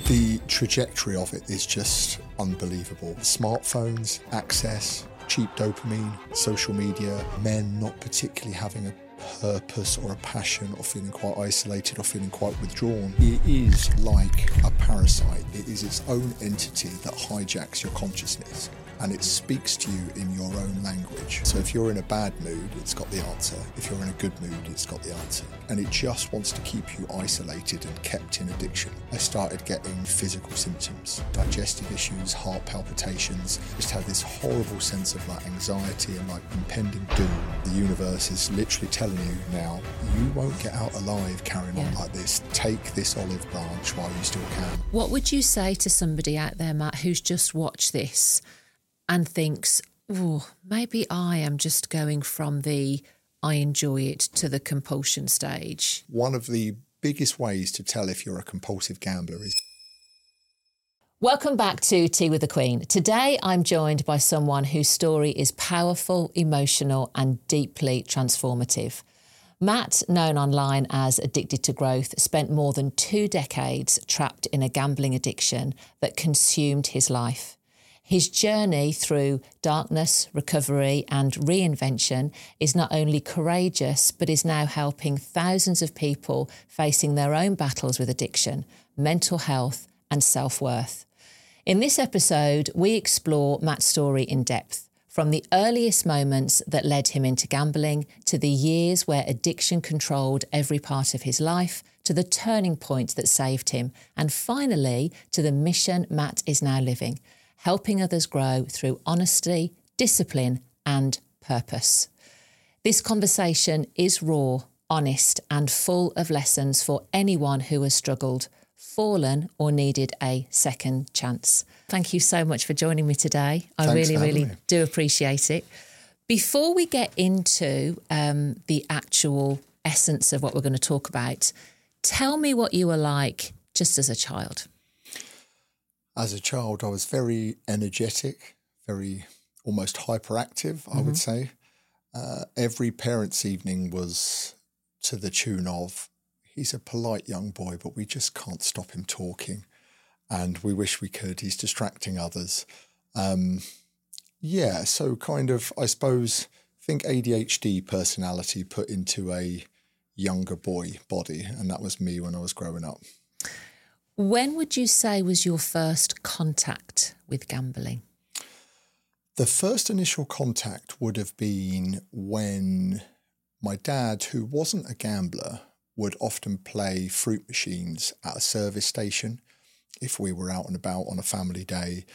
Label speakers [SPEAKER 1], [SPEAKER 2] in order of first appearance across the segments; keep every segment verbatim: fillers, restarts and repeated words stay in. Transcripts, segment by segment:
[SPEAKER 1] The trajectory of it is just unbelievable. Smartphones, access, cheap dopamine, social media, men not particularly having a purpose or a passion, or feeling quite isolated or feeling quite withdrawn. It is like a parasite. It is its own entity that hijacks your consciousness, and it speaks to you in your own language. So if you're in a bad mood, it's got the answer. If you're in a good mood, it's got the answer. And it just wants to keep you isolated and kept in addiction. I started getting physical symptoms, digestive issues, heart palpitations, just had this horrible sense of like anxiety and like impending doom. The universe is literally telling you now, you won't get out alive carrying yeah. on like this. Take this olive branch while you still can.
[SPEAKER 2] What would you say to somebody out there, Matt, who's just watched this and thinks, oh, maybe I am just going from the I enjoy it to the compulsion stage?
[SPEAKER 1] One of the biggest ways to tell if you're a compulsive gambler is...
[SPEAKER 2] Welcome back to Tea with the Queen. Today I'm joined by someone whose story is powerful, emotional and deeply transformative. Matt, known online as Addicted to Growth, spent more than two decades trapped in a gambling addiction that consumed his life. His journey through darkness, recovery and reinvention is not only courageous, but is now helping thousands of people facing their own battles with addiction, mental health and self-worth. In this episode, we explore Matt's story in depth, from the earliest moments that led him into gambling to the years where addiction controlled every part of his life, to the turning point that saved him, and finally to the mission Matt is now living, helping others grow through honesty, discipline and purpose. This conversation is raw, honest and full of lessons for anyone who has struggled, fallen or needed a second chance. Thank you so much for joining me today. I
[SPEAKER 1] Thanks
[SPEAKER 2] really, really
[SPEAKER 1] me.
[SPEAKER 2] do appreciate it. Before we get into um, the actual essence of what we're going to talk about, tell me what you were like just as a child.
[SPEAKER 1] As a child, I was very energetic, very almost hyperactive, mm-hmm. I would say. Uh, every parents' evening was to the tune of, he's a polite young boy, but we just can't stop him talking. And we wish we could. He's distracting others. Um, yeah, so kind of, I suppose, think A D H D personality put into a younger boy body. And that was me when I was growing up.
[SPEAKER 2] When would you say was your first contact with gambling?
[SPEAKER 1] The first initial contact would have been when my dad, who wasn't a gambler, would often play fruit machines at a service station. If we were out and about on a family day,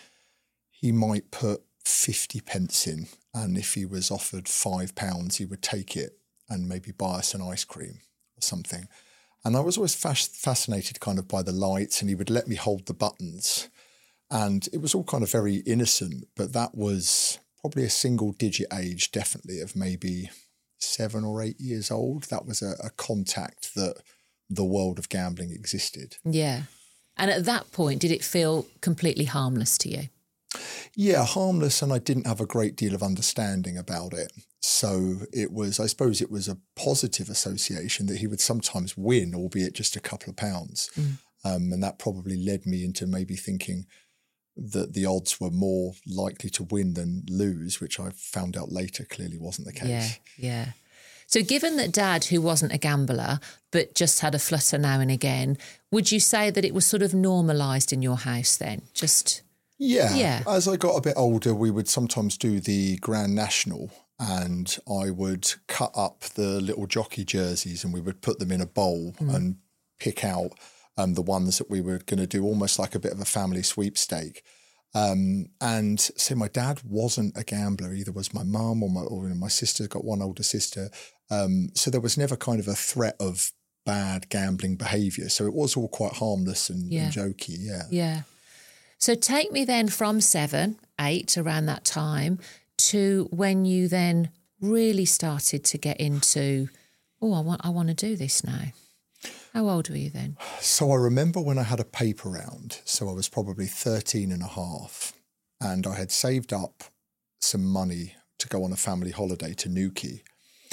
[SPEAKER 1] he might put fifty pence in, and if he was offered five pounds, he would take it and maybe buy us an ice cream or something. And I was always fas- fascinated kind of by the lights, and he would let me hold the buttons. And it was all kind of very innocent, but that was probably a single digit age, definitely of maybe seven or eight years old. That was a, a contact that the world of gambling existed.
[SPEAKER 2] Yeah. And at that point, did it feel completely harmless to you?
[SPEAKER 1] Yeah, harmless, and I didn't have a great deal of understanding about it. So it was, I suppose it was a positive association that he would sometimes win, albeit just a couple of pounds. Mm. Um, and that probably led me into maybe thinking that the odds were more likely to win than lose, which I found out later clearly wasn't the case.
[SPEAKER 2] Yeah, yeah. So given that Dad, who wasn't a gambler, but just had a flutter now and again, would you say that it was sort of normalised in your house then? Just...
[SPEAKER 1] Yeah.
[SPEAKER 2] yeah.
[SPEAKER 1] As I got a bit older, we would sometimes do the Grand National, and I would cut up the little jockey jerseys and we would put them in a bowl mm. and pick out um, the ones that we were going to do, almost like a bit of a family sweepstake. Um, and so my dad wasn't a gambler, either was my mum or my, or, you know, my sister's got one older sister. Um, so there was never kind of a threat of bad gambling behaviour. So it was all quite harmless and, yeah. and jokey. Yeah.
[SPEAKER 2] Yeah. So take me then from seven, eight, around that time, to when you then really started to get into, oh, I want, I want to do this now. How old were you then?
[SPEAKER 1] So I remember when I had a paper round, so I was probably thirteen and a half, and I had saved up some money to go on a family holiday to Newquay.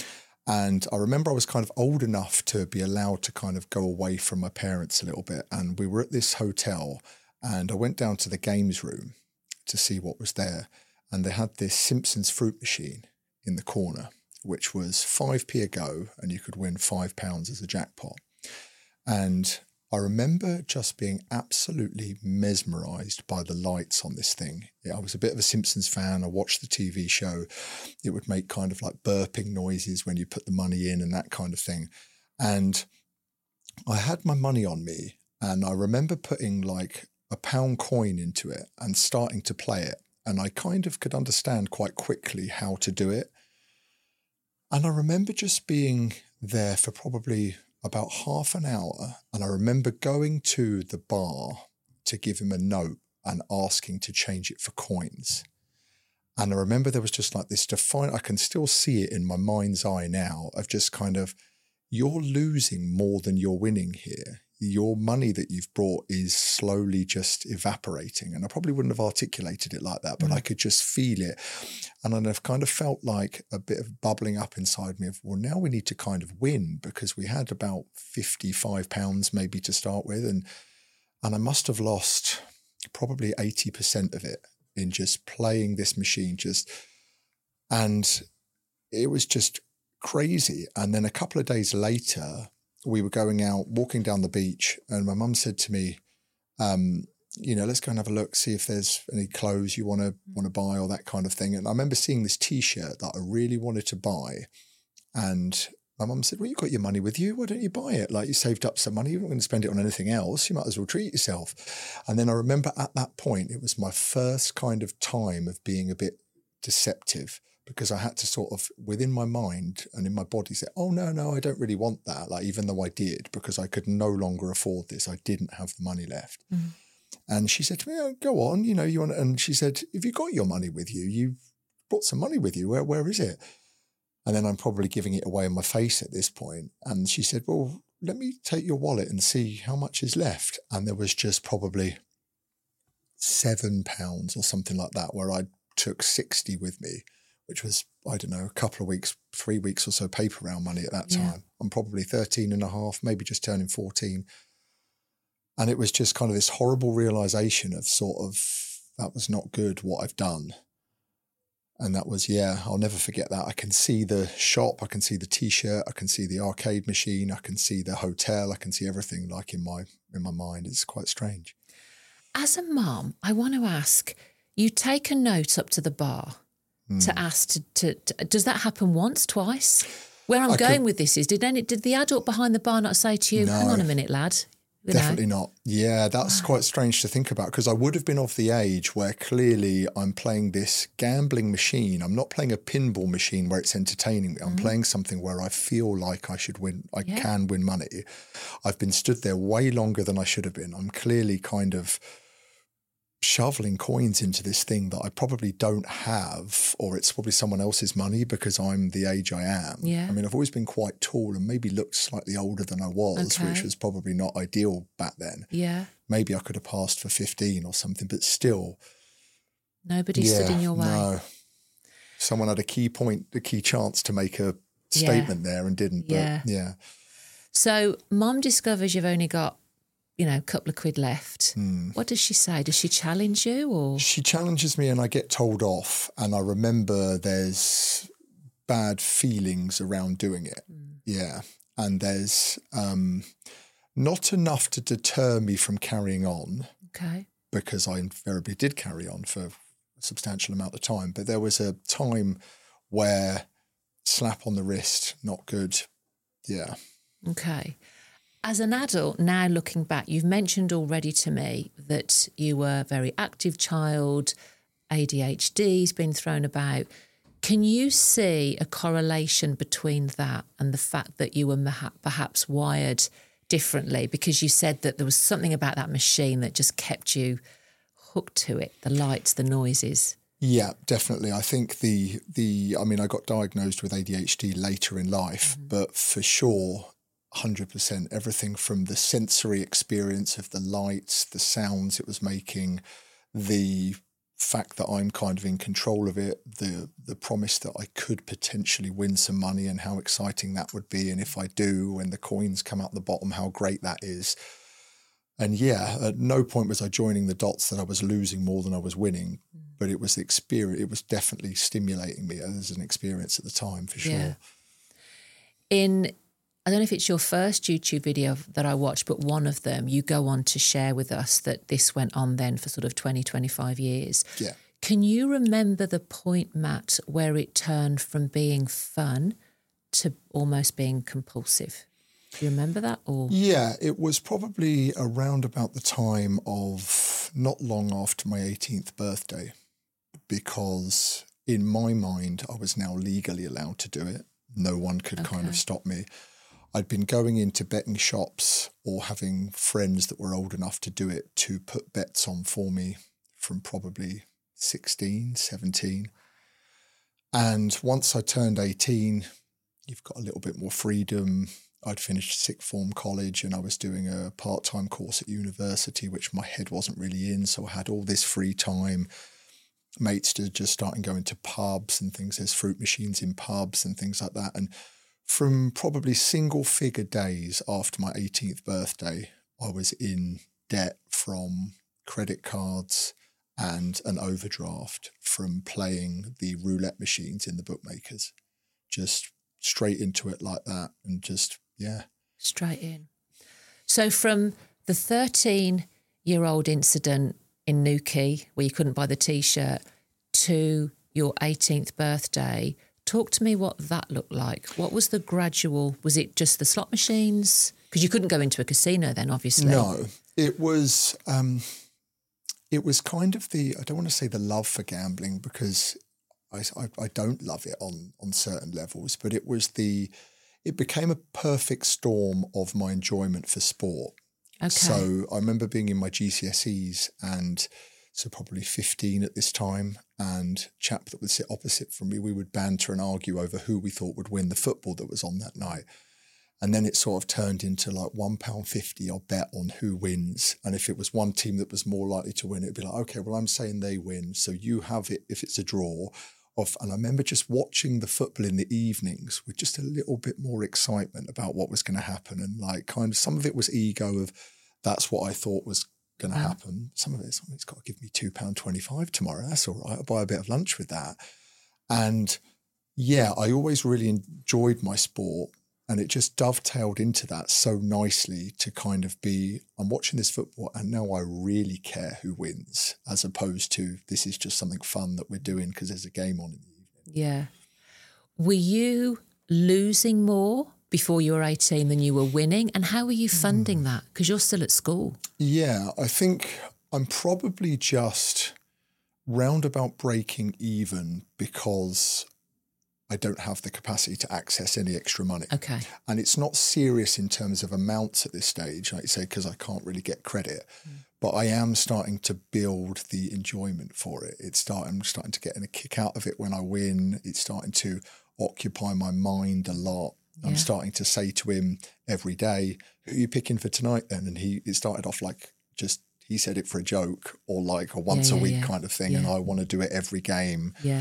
[SPEAKER 1] And I remember I was kind of old enough to be allowed to kind of go away from my parents a little bit. And we were at this hotel and I went down to the games room to see what was there. And they had this Simpsons fruit machine in the corner, which was five p a go and you could win five pounds as a jackpot. And I remember just being absolutely mesmerised by the lights on this thing. Yeah, I was a bit of a Simpsons fan. I watched the T V show. It would make kind of like burping noises when you put the money in and that kind of thing. And I had my money on me and I remember putting like a pound coin into it and starting to play it. And I kind of could understand quite quickly how to do it. And I remember just being there for probably about half an hour. And I remember going to the bar to give him a note and asking to change it for coins. And I remember there was just like this defiant, I can still see it in my mind's eye now, of just kind of, you're losing more than you're winning here. Your money that you've brought is slowly just evaporating. And I probably wouldn't have articulated it like that, but mm. I could just feel it. And then I've kind of felt like a bit of bubbling up inside me of, well, now we need to kind of win, because we had about fifty-five pounds maybe to start with. And, and I must have lost probably eighty percent of it in just playing this machine just, and it was just crazy. And then a couple of days later, we were going out, walking down the beach, and my mum said to me, um, you know, let's go and have a look, see if there's any clothes you want to want to buy or that kind of thing. And I remember seeing this T-shirt that I really wanted to buy. And my mum said, well, you got your money with you. Why don't you buy it? Like, you saved up some money. You're not going to spend it on anything else. You might as well treat yourself. And then I remember at that point, it was my first kind of time of being a bit deceptive, because I had to sort of, within my mind and in my body, say, oh, no, no, I don't really want that. Like, even though I did, because I could no longer afford this. I didn't have the money left. Mm. And she said to me, oh, go on, you know, you want, and she said, if you got your money with you, you brought some money with you. Where, where is it? And then I'm probably giving it away in my face at this point. And she said, well, let me take your wallet and see how much is left. And there was just probably seven pounds or something like that, where I took sixty with me, which was, I don't know, a couple of weeks, three weeks or so paper round money at that time. Yeah. I'm probably thirteen and a half, maybe just turning fourteen. And it was just kind of this horrible realization of sort of, that was not good what I've done. And that was, yeah, I'll never forget that. I can see the shop, I can see the T-shirt, I can see the arcade machine, I can see the hotel, I can see everything like in my in my mind. It's quite strange. As a mum, I want to ask, you take a note up to the bar mm. to ask to, to, to, does that happen once, twice? Where I'm I going could, with this is, did any, did the adult behind the bar not say to you, no, hang on a minute, lad? You definitely know? Not. Yeah, that's wow. quite strange to think about, because I would have been of the age where clearly I'm playing this gambling machine. I'm not playing a pinball machine where it's entertaining me. I'm mm. playing something where I feel like I should win, I yeah. can win money. I've been stood there way longer than I should have been. I'm clearly kind of shoveling coins into this thing that I probably don't have, or it's probably someone else's money because I'm the age I am. Yeah. I mean, I've always been quite tall and maybe looked slightly older than I was, okay. which was probably not ideal back then. Yeah. Maybe I could have passed for fifteen or something, but still. Nobody yeah, stood in your way. No. Someone had a key point, a key chance to make a statement yeah. there and didn't. Yeah. But yeah. So mum discovers you've only got, you know, a couple of quid left. Mm. What does she say? Does she challenge you or? She challenges me and I get told off. And I remember there's bad feelings around doing it. Mm. Yeah. And there's um, not enough to deter me from carrying on. Okay. Because I invariably did carry on for a substantial amount of time. But there was a time where slap on the wrist, not good. Yeah. Okay. As an adult, now looking back, you've mentioned already to me that you were a very active child, A D H D's been thrown about. Can you see a correlation between that and the fact that you were perhaps wired differently? Because you said that there was something about that machine that just kept you hooked to it, the lights, the noises. Yeah, definitely. I think the, the I mean, I got diagnosed with A D H D later in life, mm-hmm. but for sure, one hundred percent everything from the sensory experience of the lights, the sounds it was making, the fact that I'm kind of in control of it, the the promise that I could potentially win some money and how exciting that would be. And if I do, when the coins come out the bottom, how great that is. And yeah, at no point was I joining the dots that I was losing more than I was winning, but it was the experience. It was definitely stimulating me as an experience at the time, for sure.
[SPEAKER 2] Yeah. In, I don't know if it's your first YouTube video that I watched, but one of them, you go on to share with us that this went on then for sort of twenty, twenty-five years.
[SPEAKER 1] Yeah.
[SPEAKER 2] Can you remember the point, Matt, where it turned from being fun to almost being compulsive? Do you remember that? Or
[SPEAKER 1] yeah, it was probably around about the time of not long after my eighteenth birthday, because in my mind, I was now legally allowed to do it. No one could okay. kind of stop me. I'd been going into betting shops or having friends that were old enough to do it to put bets on for me from probably sixteen, seventeen. And once I turned eighteen, you've got a little bit more freedom. I'd finished sixth form college and I was doing a part-time course at university, which my head wasn't really in. So I had all this free time. Mates to just starting going to pubs and things. There's fruit machines in pubs and things like that. And from probably single figure days after my eighteenth birthday, I was in debt from credit cards and an overdraft from playing the roulette machines in the bookmakers. Just straight into it like that and just, yeah.
[SPEAKER 2] Straight in. So from the thirteen-year-old incident in Newquay where you couldn't buy the T-shirt to your eighteenth birthday, talk to me what that looked like. What was the gradual, was it just the slot machines? Because you couldn't go into a casino then, obviously.
[SPEAKER 1] No, it was, um, it was kind of the, I don't want to say the love for gambling because I, I, I don't love it on, on certain levels, but it was the, it became a perfect storm of my enjoyment for sport. Okay. So I remember being in my G C S Es and so probably fifteen at this time, and a chap that would sit opposite from me, we would banter and argue over who we thought would win the football that was on that night. And then it sort of turned into like one pound fifty I'll bet on who wins. And if it was one team that was more likely to win, it'd be like, okay, well, I'm saying they win. So you have it if it's a draw. Of, and I remember just watching the football in the evenings with just a little bit more excitement about what was going to happen. And like kind of some of it was ego of that's what I thought was going to happen. Some of it, some of it's got to give me two pounds twenty-five tomorrow. That's all right. I'll buy a bit of lunch with that. And yeah, I always really enjoyed my sport. And it just dovetailed into that so nicely to kind of be, I'm watching this football and now I really care who wins, as opposed to this is just something fun that we're doing because there's a game on in the evening.
[SPEAKER 2] Yeah. Were you losing more before you were eighteen than you were winning? And how were you funding mm. that? Because you're still at school.
[SPEAKER 1] Yeah, I think I'm probably just roundabout breaking even because I don't have the capacity to access any extra money.
[SPEAKER 2] Okay.
[SPEAKER 1] And it's not serious in terms of amounts at this stage, like you say, because I can't really get credit. Mm. But I am starting to build the enjoyment for it. It's starting, I'm starting to get a kick out of it when I win. It's starting to occupy my mind a lot. Yeah. I'm starting to say to him every day, who are you picking for tonight then? And he it started off like just, he said it for a joke or like a once yeah, yeah, a week yeah. kind of thing. Yeah. And I want to do it every game.
[SPEAKER 2] Yeah.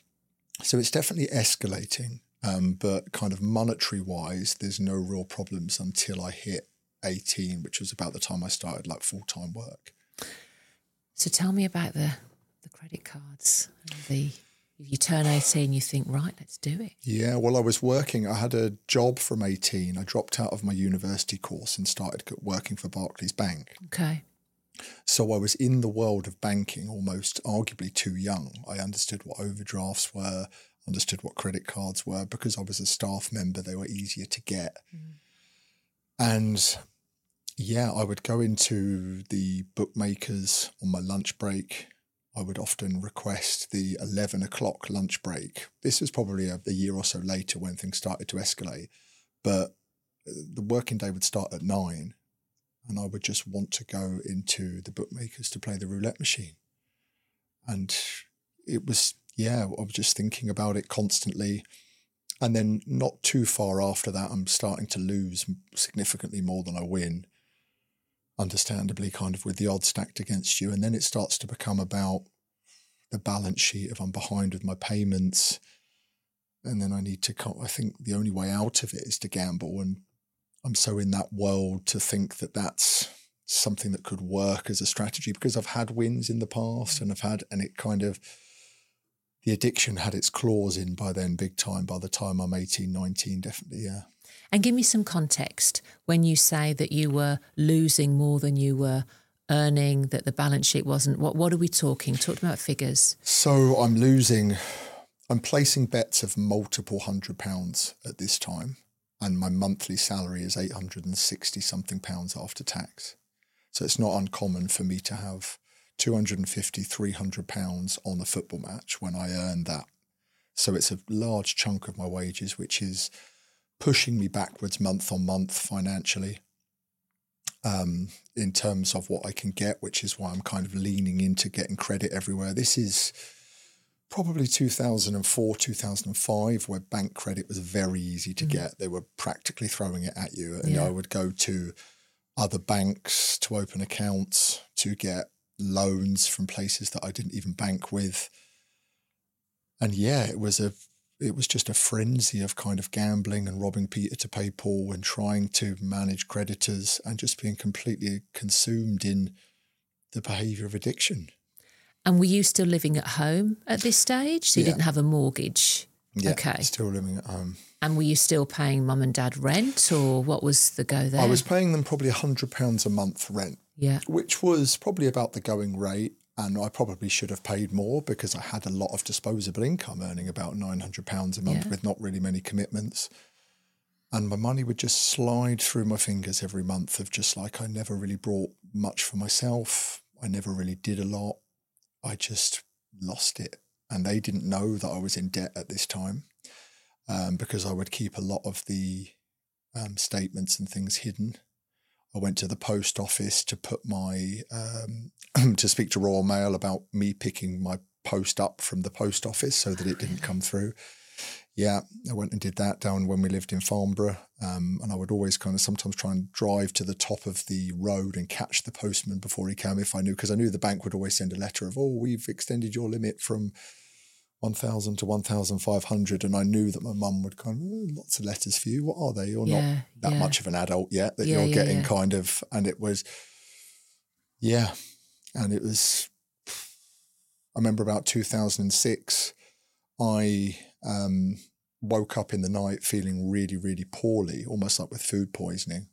[SPEAKER 1] So it's definitely escalating, um, but kind of monetary-wise, there's no real problems until I hit eighteen, which was about the time I started like full-time work.
[SPEAKER 2] So tell me about the the credit cards. The you turn eighteen, you think, right, let's do it.
[SPEAKER 1] Yeah, well, I was working. I had a job from eighteen. I dropped out of my university course and started working for Barclays Bank.
[SPEAKER 2] Okay.
[SPEAKER 1] So I was in the world of banking almost arguably too young. I understood what overdrafts were, understood what credit cards were. Because I was a staff member, they were easier to get. Mm. And yeah, I would go into the bookmakers on my lunch break. I would often request the eleven o'clock lunch break. This was probably a, a year or so later when things started to escalate. But the working day would start at nine. And I would just want to go into the bookmakers to play the roulette machine. And it was, yeah, I was just thinking about it constantly. And then not too far after that, I'm starting to lose significantly more than I win, understandably, kind of with the odds stacked against you. And then it starts to become about, the balance sheet, if I'm behind with my payments, and then I need to, I think the only way out of it is to gamble. And I'm so in that world to think that that's something that could work as a strategy, because I've had wins in the past and I've had, and it kind of, the addiction had its claws in by then big time. By the time I'm eighteen, nineteen, definitely, yeah.
[SPEAKER 2] And give me some context when you say that you were losing more than you were earning, that the balance sheet wasn't, what, what are we talking? Talk about figures.
[SPEAKER 1] So I'm losing, I'm placing bets of multiple hundred pounds at this time. And my monthly salary is eight hundred sixty something pounds after tax. So it's not uncommon for me to have two hundred fifty, three hundred pounds on a football match when I earn that. So it's a large chunk of my wages, which is pushing me backwards month on month financially, um, in terms of what I can get, which is why I'm kind of leaning into getting credit everywhere. This is probably two thousand four, two thousand five, where bank credit was very easy to mm-hmm. get. They were practically throwing it at you. And yeah. I would go to other banks to open accounts, to get loans from places that I didn't even bank with. And yeah, it was a, it was just a frenzy of kind of gambling and robbing Peter to pay Paul and trying to manage creditors and just being completely consumed in the behaviour of addiction.
[SPEAKER 2] And were you still living at home at this stage? So you yeah. didn't have a mortgage?
[SPEAKER 1] Yeah,
[SPEAKER 2] okay.
[SPEAKER 1] Still living at home.
[SPEAKER 2] And were you still paying mum and dad rent, or what was the go there?
[SPEAKER 1] I was paying them probably one hundred pounds a month rent,
[SPEAKER 2] yeah,
[SPEAKER 1] which was probably about the going rate. And I probably should have paid more because I had a lot of disposable income, earning about nine hundred pounds a month yeah. with not really many commitments. And my money would just slide through my fingers every month, of just like, I never really brought much for myself. I never really did a lot. I just lost it. And they didn't know that I was in debt at this time, um, because I would keep a lot of the um, statements and things hidden. I went to the post office to put my, um, to speak to Royal Mail about me picking my post up from the post office so that it didn't come through. Yeah, I went and did that down when we lived in Farnborough. Um, and I would always kind of sometimes try and drive to the top of the road and catch the postman before he came, if I knew, because I knew the bank would always send a letter of, oh, we've extended your limit from one thousand to one thousand five hundred. And I knew that my mum would kind of, oh, lots of letters for you. What are they? You're yeah, not that yeah. much of an adult yet that yeah, you're yeah, getting yeah. kind of, and it was, yeah. And it was, I remember about two thousand six, I um, woke up in the night feeling really, really poorly, almost like with food poisoning.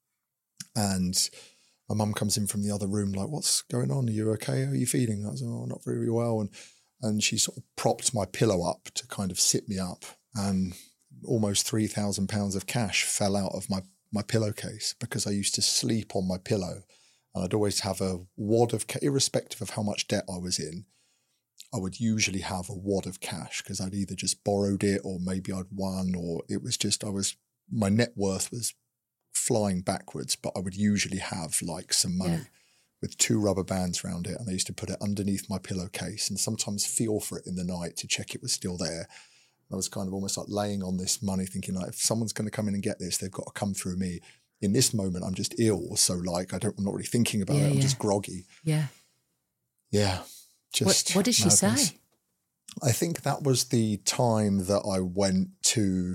[SPEAKER 1] And my mum comes in from the other room like, what's going on? Are you okay? How are you feeling? I was like, oh, not very well. And and she sort of propped my pillow up to kind of sit me up, and almost three thousand pounds of cash fell out of my, my pillowcase, because I used to sleep on my pillow, and I'd always have a wad of cash, irrespective of how much debt I was in. I would usually have a wad of cash because I'd either just borrowed it or maybe I'd won, or it was just, I was, my net worth was flying backwards, but I would usually have like some money. Yeah. with two rubber bands around it, and I used to put it underneath my pillowcase and sometimes feel for it in the night to check it was still there. I was kind of almost like laying on this money thinking like, if someone's going to come in and get this, they've got to come through me. In this moment, I'm just ill. So like, I don't, I'm not really thinking about
[SPEAKER 2] yeah,
[SPEAKER 1] it. I'm
[SPEAKER 2] yeah.
[SPEAKER 1] just groggy.
[SPEAKER 2] Yeah.
[SPEAKER 1] Yeah. Just
[SPEAKER 2] what, what did she
[SPEAKER 1] madness.
[SPEAKER 2] say?
[SPEAKER 1] I think that was the time that I went to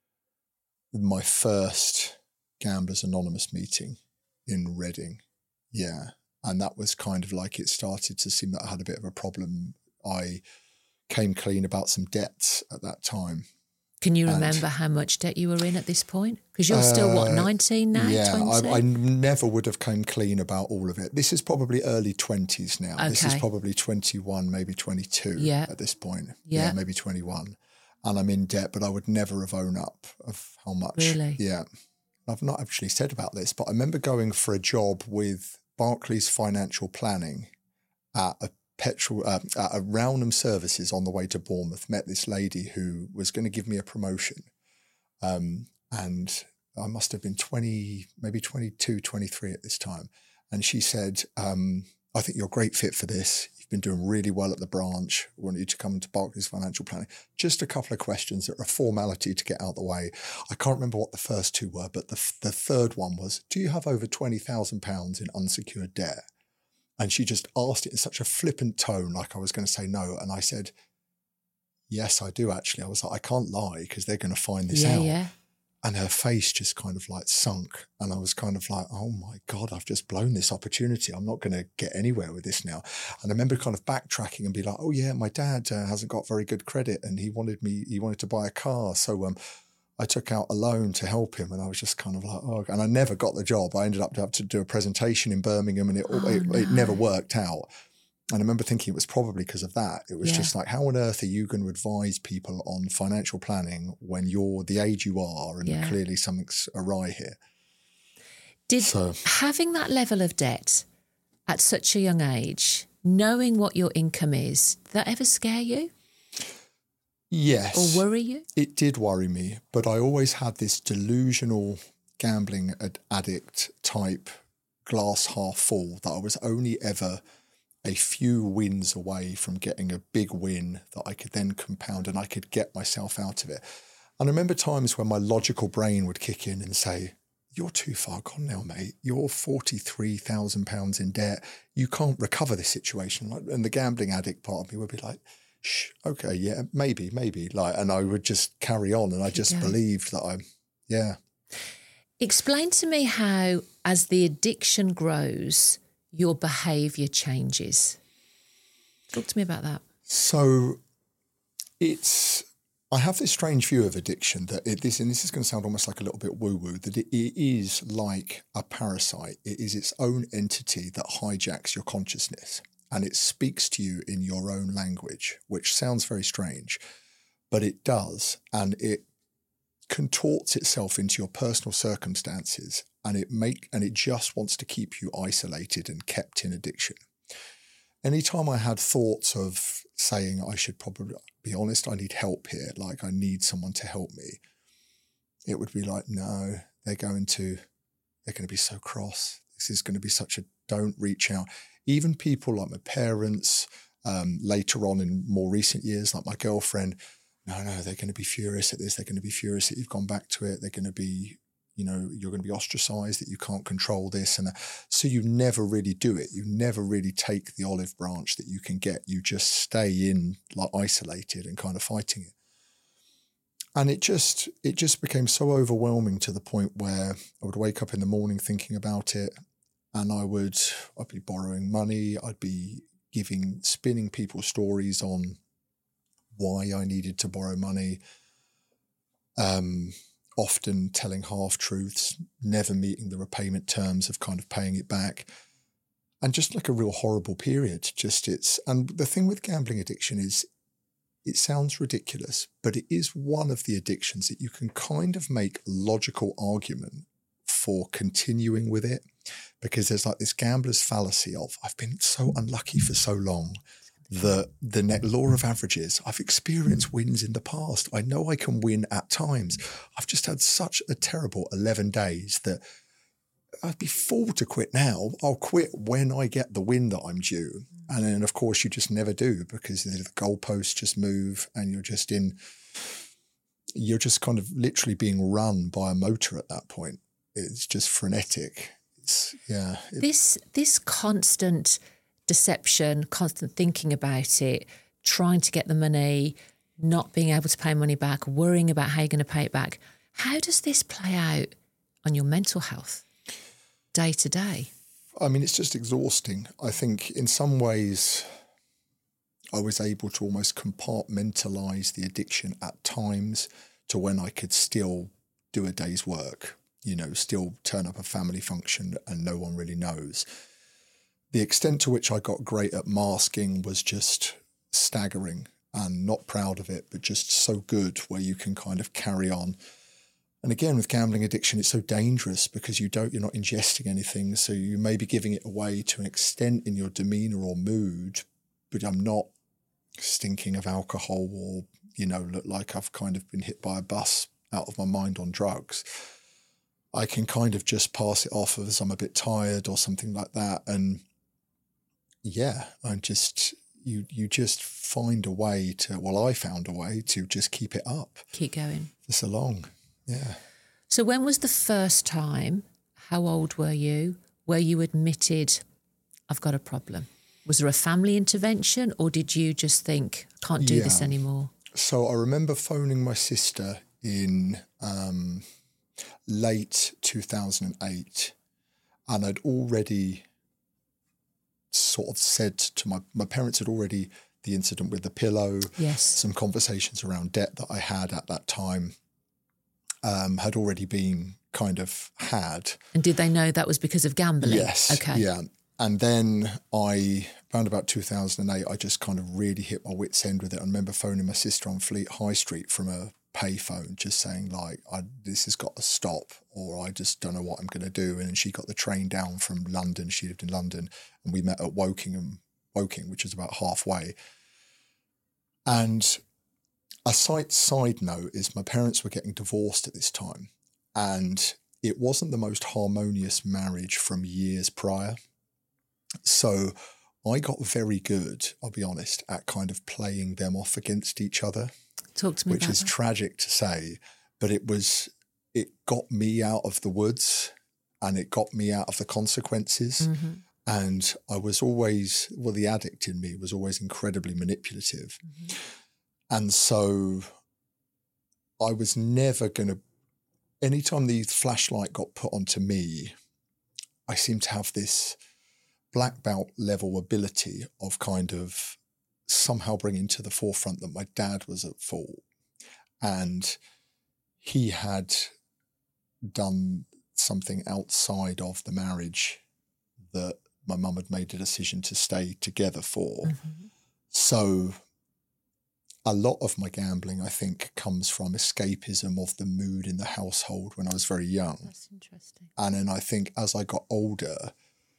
[SPEAKER 1] my first Gamblers Anonymous meeting in Reading. Yeah. And that was kind of like, it started to seem that I had a bit of a problem. I came clean about some debts at that time.
[SPEAKER 2] Can you remember and, how much debt you were in at this point? Because you're still, uh, what, nineteen now,
[SPEAKER 1] yeah,
[SPEAKER 2] twenty?
[SPEAKER 1] I, I never would have come clean about all of it. This is probably early twenties now.
[SPEAKER 2] Okay.
[SPEAKER 1] This is probably twenty-one, maybe twenty-two
[SPEAKER 2] yeah.
[SPEAKER 1] at this point.
[SPEAKER 2] Yeah.
[SPEAKER 1] yeah, maybe twenty-one. And I'm in debt, but I would never have owned up of how much.
[SPEAKER 2] Really?
[SPEAKER 1] Yeah. I've not actually said about this, but I remember going for a job with Barclays Financial Planning at a petrol uh, at a Rownham Services on the way to Bournemouth. Met this lady who was going to give me a promotion, um, and I must have been twenty, maybe twenty-two, twenty-three at this time. And she said, um, "I think you're a great fit for this. You've been doing really well at the branch. I want you to come to Barclays Financial Planning. Just a couple of questions that are a formality to get out the way." I can't remember what the first two were, but the the third one was, "Do you have over twenty thousand pounds in unsecured debt?" And she just asked it in such a flippant tone, like I was going to say no. And I said, yes, I do actually. I was like, I can't lie because they're going to find this
[SPEAKER 2] yeah,
[SPEAKER 1] out.
[SPEAKER 2] Yeah.
[SPEAKER 1] And her face just kind of like sunk. And I was kind of like, oh my God, I've just blown this opportunity. I'm not going to get anywhere with this now. And I remember kind of backtracking and be like, oh yeah, my dad uh, hasn't got very good credit and he wanted me, he wanted to buy a car. So um, I took out a loan to help him. And I was just kind of like, oh, and I never got the job. I ended up to have to do a presentation in Birmingham and it,
[SPEAKER 2] Oh,
[SPEAKER 1] it,
[SPEAKER 2] no.
[SPEAKER 1] it never worked out. And I remember thinking it was probably because of that. It was
[SPEAKER 2] Yeah.
[SPEAKER 1] just like, how on earth are you going to advise people on financial planning when you're the age you are and
[SPEAKER 2] Yeah.
[SPEAKER 1] clearly something's awry here?
[SPEAKER 2] Did
[SPEAKER 1] So-
[SPEAKER 2] having that level of debt at such a young age, knowing what your income is, did that ever scare you
[SPEAKER 1] Yes.
[SPEAKER 2] or worry you?
[SPEAKER 1] It did worry me, but I always had this delusional gambling ad- addict type glass half full that I was only ever a few wins away from getting a big win that I could then compound and I could get myself out of it. And I remember times when my logical brain would kick in and say, you're too far gone now, mate. You're forty-three thousand pounds in debt. You can't recover this situation. Like, and the gambling addict part of me would be like, shh, okay, yeah, maybe, maybe. Like, and I would just carry on. And I just
[SPEAKER 2] going.
[SPEAKER 1] believed that I'm, yeah.
[SPEAKER 2] Explain to me how, as the addiction grows, your behaviour changes. Talk to me about that.
[SPEAKER 1] So it's, I have this strange view of addiction that it, this, and this is going to sound almost like a little bit woo-woo, that it, it is like a parasite. It is its own entity that hijacks your consciousness and it speaks to you in your own language, which sounds very strange, but it does. And it contorts itself into your personal circumstances and it make and it just wants to keep you isolated and kept in addiction. Anytime I had thoughts of saying I should probably be honest, I need help here, like I need someone to help me, it would be like, no, they're going to they're going to be so cross. This is going to be such a don't reach out. Even people like my parents, um, later on in more recent years, like my girlfriend, no, no, they're going to be furious at this. They're going to be furious that you've gone back to it. They're going to be, you know, you're going to be ostracized, that you can't control this. And that. So you never really do it. You never really take the olive branch that you can get. You just stay in like isolated and kind of fighting it. And it just, it just became so overwhelming to the point where I would wake up in the morning thinking about it and I would, I'd be borrowing money. I'd be giving, spinning people stories on why I needed to borrow money, um, often telling half-truths, never meeting the repayment terms of kind of paying it back. And just like a real horrible period. Just it's, and the thing with gambling addiction is it sounds ridiculous, but it is one of the addictions that you can kind of make logical argument for continuing with it, because there's like this gambler's fallacy of, I've been so unlucky for so long that the net law of averages, I've experienced wins in the past. I know I can win at times. I've just had such a terrible eleven days that I'd be fooled to quit now. I'll quit when I get the win that I'm due. And then, of course, you just never do because the goalposts just move and you're just in, you're just kind of literally being run by a motor at that point. It's just frenetic. It's, yeah. It,
[SPEAKER 2] This this constant deception, constant thinking about it, trying to get the money, not being able to pay money back, worrying about how you're going to pay it back. How does this play out on your mental health day to day?
[SPEAKER 1] I mean, it's just exhausting. I think in some ways I was able to almost compartmentalize the addiction at times to when I could still do a day's work, you know, still turn up a family function and no one really knows. The extent to which I got great at masking was just staggering and not proud of it, but just so good where you can kind of carry on. And again, with gambling addiction, it's so dangerous because you don't, you're not ingesting anything. So you may be giving it away to an extent in your demeanor or mood, but I'm not stinking of alcohol or, you know, look like I've kind of been hit by a bus out of my mind on drugs. I can kind of just pass it off as I'm a bit tired or something like that. And yeah, I just, you you just find a way to, well, I found a way to just keep it up.
[SPEAKER 2] Keep going.
[SPEAKER 1] For so long, yeah.
[SPEAKER 2] So when was the first time, how old were you, where you admitted I've got a problem? Was there a family intervention, or did you just think, I can't do yeah. this anymore?
[SPEAKER 1] So I remember phoning my sister in um, late two thousand eight, and I'd already sort of said to my, my parents had already, the incident with the pillow,
[SPEAKER 2] yes,
[SPEAKER 1] some conversations around debt that I had at that time um, had already been kind of had.
[SPEAKER 2] And did they know that was because of gambling?
[SPEAKER 1] Yes.
[SPEAKER 2] Okay.
[SPEAKER 1] Yeah. And then I, around about two thousand eight, I just kind of really hit my wit's end with it. I remember phoning my sister on Fleet High Street from a payphone, just saying like, I, this has got to stop, or I just don't know what I'm going to do. And she got the train down from London. She lived in London, and we met at Wokingham, Woking, which is about halfway. And a side, side note is my parents were getting divorced at this time, and it wasn't the most harmonious marriage from years prior. So I got very good, I'll be honest, at kind of playing them off against each other.
[SPEAKER 2] Talk to me
[SPEAKER 1] Which
[SPEAKER 2] about
[SPEAKER 1] is
[SPEAKER 2] that.
[SPEAKER 1] Tragic to say, but it was, it got me out of the woods, and it got me out of the consequences.
[SPEAKER 2] Mm-hmm.
[SPEAKER 1] And I was always, well, the addict in me was always incredibly manipulative.
[SPEAKER 2] Mm-hmm.
[SPEAKER 1] And so I was never going to, anytime the flashlight got put onto me, I seemed to have this black belt level ability of kind of somehow bringing to the forefront that my dad was at fault, and he had done something outside of the marriage that my mum had made a decision to stay together for.
[SPEAKER 2] Mm-hmm.
[SPEAKER 1] So a lot of my gambling, I think, comes from escapism of the mood in the household when I was very young.
[SPEAKER 2] That's interesting.
[SPEAKER 1] And then I think as I got older,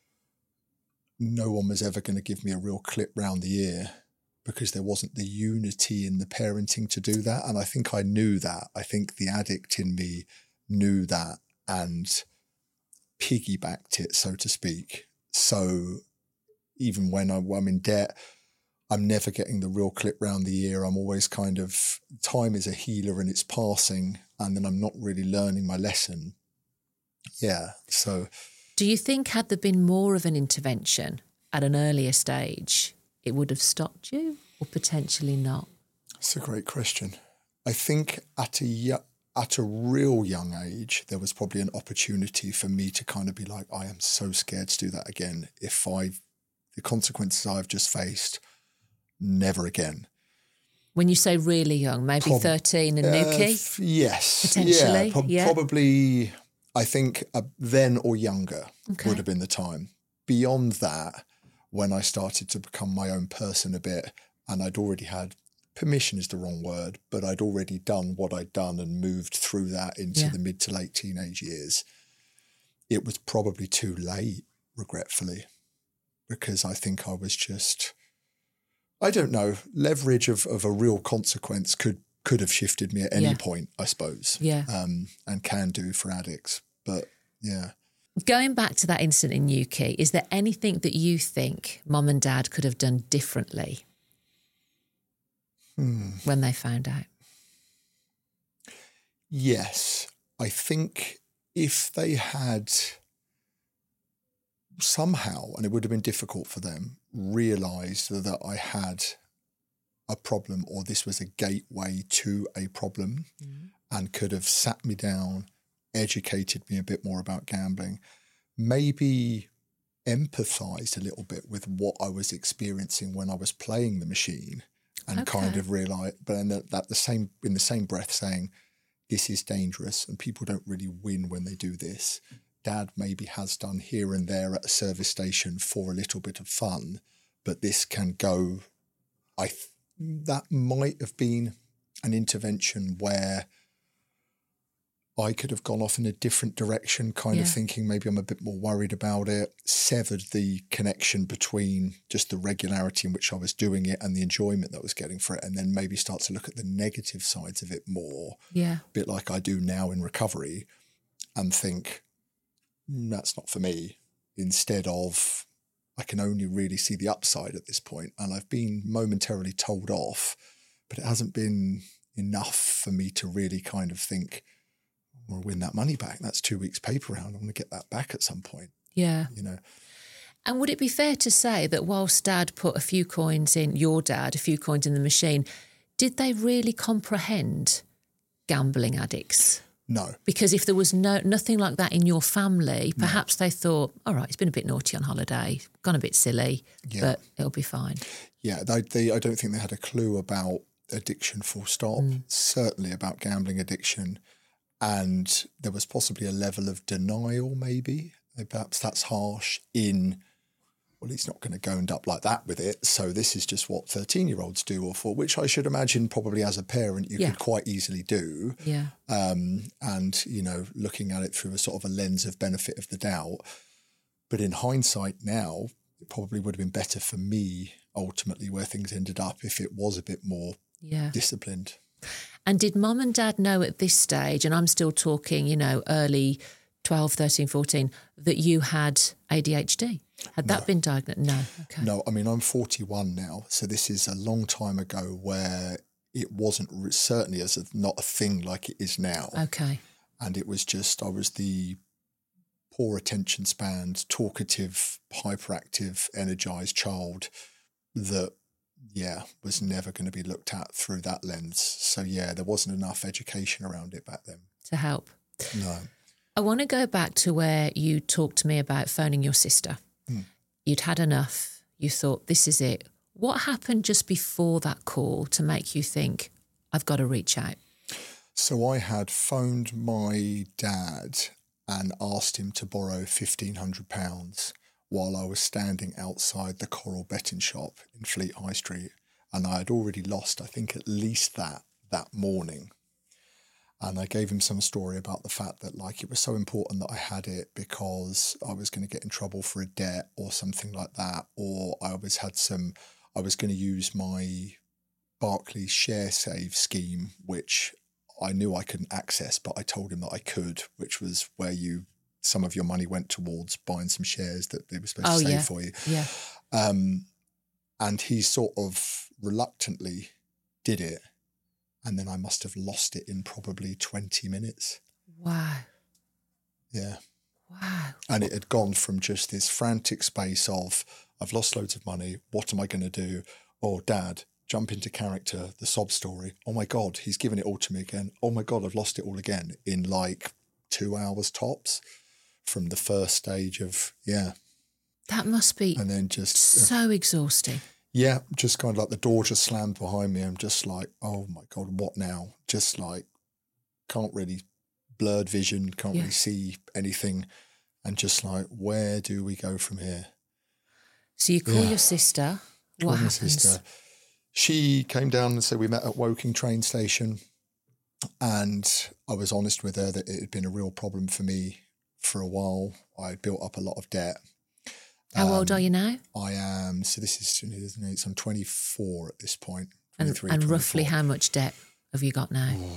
[SPEAKER 1] no one was ever going to give me a real clip round the ear, because there wasn't the unity in the parenting to do that. And I think I knew that. I think the addict in me knew that and piggybacked it, so to speak. So even when I'm in debt, I'm never getting the real clip round the ear. I'm always kind of, time is a healer and it's passing, and then I'm not really learning my lesson. Yeah, so...
[SPEAKER 2] Do you think had there been more of an intervention at an earlier stage, it would have stopped you, or potentially not?
[SPEAKER 1] That's a great question. I think at a, at a real young age, there was probably an opportunity for me to kind of be like, I am so scared to do that again. If I, the consequences I've just faced, never again.
[SPEAKER 2] When you say really young, maybe Prob- thirteen and uh, Nuki?
[SPEAKER 1] F- yes.
[SPEAKER 2] Potentially?
[SPEAKER 1] Yeah, pro-
[SPEAKER 2] yeah.
[SPEAKER 1] Probably... I think uh, then or younger
[SPEAKER 2] okay.
[SPEAKER 1] would have been the time. Beyond that, when I started to become my own person a bit, and I'd already had, permission is the wrong word, but I'd already done what I'd done and moved through that into
[SPEAKER 2] yeah.
[SPEAKER 1] the mid to late teenage years, it was probably too late, regretfully, because I think I was just, I don't know, leverage of, of a real consequence could could have shifted me at any
[SPEAKER 2] yeah.
[SPEAKER 1] point, I suppose,
[SPEAKER 2] yeah,
[SPEAKER 1] um, and can do for addicts. But yeah.
[SPEAKER 2] Going back to that incident in Newquay, is there anything that you think mum and dad could have done differently
[SPEAKER 1] hmm.
[SPEAKER 2] when they found out?
[SPEAKER 1] Yes. I think if they had somehow, and it would have been difficult for them, realised that I had a problem, or this was a gateway to a problem,
[SPEAKER 2] mm.
[SPEAKER 1] and could have sat me down, educated me a bit more about gambling, maybe empathised a little bit with what I was experiencing when I was playing the machine, and
[SPEAKER 2] okay.
[SPEAKER 1] kind of realised, but then that, that the same in the same breath saying, this is dangerous and people don't really win when they do this. Dad maybe has done here and there at a service station for a little bit of fun, but this can go, I th- that might have been an intervention where I could have gone off in a different direction, kind
[SPEAKER 2] yeah.
[SPEAKER 1] of thinking maybe I'm a bit more worried about it, severed the connection between just the regularity in which I was doing it and the enjoyment that I was getting for it, and then maybe start to look at the negative sides of it more,
[SPEAKER 2] yeah.
[SPEAKER 1] a bit like I do now in recovery, and think, mm, that's not for me, instead of I can only really see the upside at this point, and I've been momentarily told off, but it hasn't been enough for me to really kind of think, I want to win that money back. That's two weeks paper round. I want to get that back at some point.
[SPEAKER 2] Yeah.
[SPEAKER 1] You know.
[SPEAKER 2] And would it be fair to say that whilst Dad put a few coins in, your dad, a few coins in the machine, did they really comprehend gambling addicts?
[SPEAKER 1] No.
[SPEAKER 2] Because if there was no nothing like that in your family, perhaps no. they thought, all right, he's been a bit naughty on holiday, gone a bit silly, yeah. but it'll be fine.
[SPEAKER 1] Yeah, they, they, I don't think they had a clue about addiction full stop, mm. certainly about gambling addiction. And there was possibly a level of denial maybe, perhaps that's harsh, in, well, he's not going to go and up like that with it. So this is just what thirteen-year-olds do, or for which I should imagine probably as a parent you yeah. could quite easily do.
[SPEAKER 2] Yeah.
[SPEAKER 1] Um, and, you know, looking at it through a sort of a lens of benefit of the doubt. But in hindsight now, it probably would have been better for me ultimately where things ended up if it was a bit more yeah. disciplined.
[SPEAKER 2] And did mum and dad know at this stage, and I'm still talking, you know, early twelve, thirteen, fourteen, that you had A D H D? Had that no. been diagnosed? No. Okay.
[SPEAKER 1] No, I mean, I'm forty-one now, so this is a long time ago where it wasn't re- certainly as a, not a thing like it is now.
[SPEAKER 2] Okay.
[SPEAKER 1] And it was just, I was the poor attention span, talkative, hyperactive, energised child that, yeah, was never going to be looked at through that lens. So, yeah, there wasn't enough education around it back then.
[SPEAKER 2] To help.
[SPEAKER 1] No.
[SPEAKER 2] I want to go back to where you talked to me about phoning your sister. Mm. You'd had enough. You thought, this is it. What happened just before that call to make you think, I've got to reach out?
[SPEAKER 1] So I had phoned my dad and asked him to borrow fifteen hundred pounds while I was standing outside the Coral betting shop in Fleet High Street. And I had already lost, I think, at least that that morning. And I gave him some story about the fact that, like, it was so important that I had it because I was going to get in trouble for a debt or something like that. Or I always had some, I was going to use my Barclays share save scheme, which I knew I couldn't access, but I told him that I could, which was where you, some of your money went towards buying some shares that they were supposed oh, to save
[SPEAKER 2] yeah.
[SPEAKER 1] for you.
[SPEAKER 2] Yeah.
[SPEAKER 1] Um, and he sort of reluctantly did it. And then I must have lost it in probably twenty minutes.
[SPEAKER 2] Wow.
[SPEAKER 1] Yeah.
[SPEAKER 2] Wow.
[SPEAKER 1] And it had gone from just this frantic space of, I've lost loads of money. What am I going to do? Oh, Dad, jump into character, the sob story. Oh my God, he's given it all to me again. Oh my God, I've lost it all again in like two hours tops from the first stage of, yeah.
[SPEAKER 2] That must be
[SPEAKER 1] and then just
[SPEAKER 2] so uh, exhausting.
[SPEAKER 1] Yeah, just kind of like the door just slammed behind me. I'm just like, oh my God, what now? Just like, can't really, blurred vision, can't yeah. really see anything. And just like, where do we go from here?
[SPEAKER 2] So you call yeah. your sister. What
[SPEAKER 1] call
[SPEAKER 2] happens?
[SPEAKER 1] My sister. She came down and said we met at Woking train station. And I was honest with her that it had been a real problem for me for a while. I had built up a lot of debt.
[SPEAKER 2] How um, old are you now?
[SPEAKER 1] I am, so this is, isn't it? I'm twenty-four at this point.
[SPEAKER 2] And, and roughly how much debt have you got now?
[SPEAKER 1] Oh,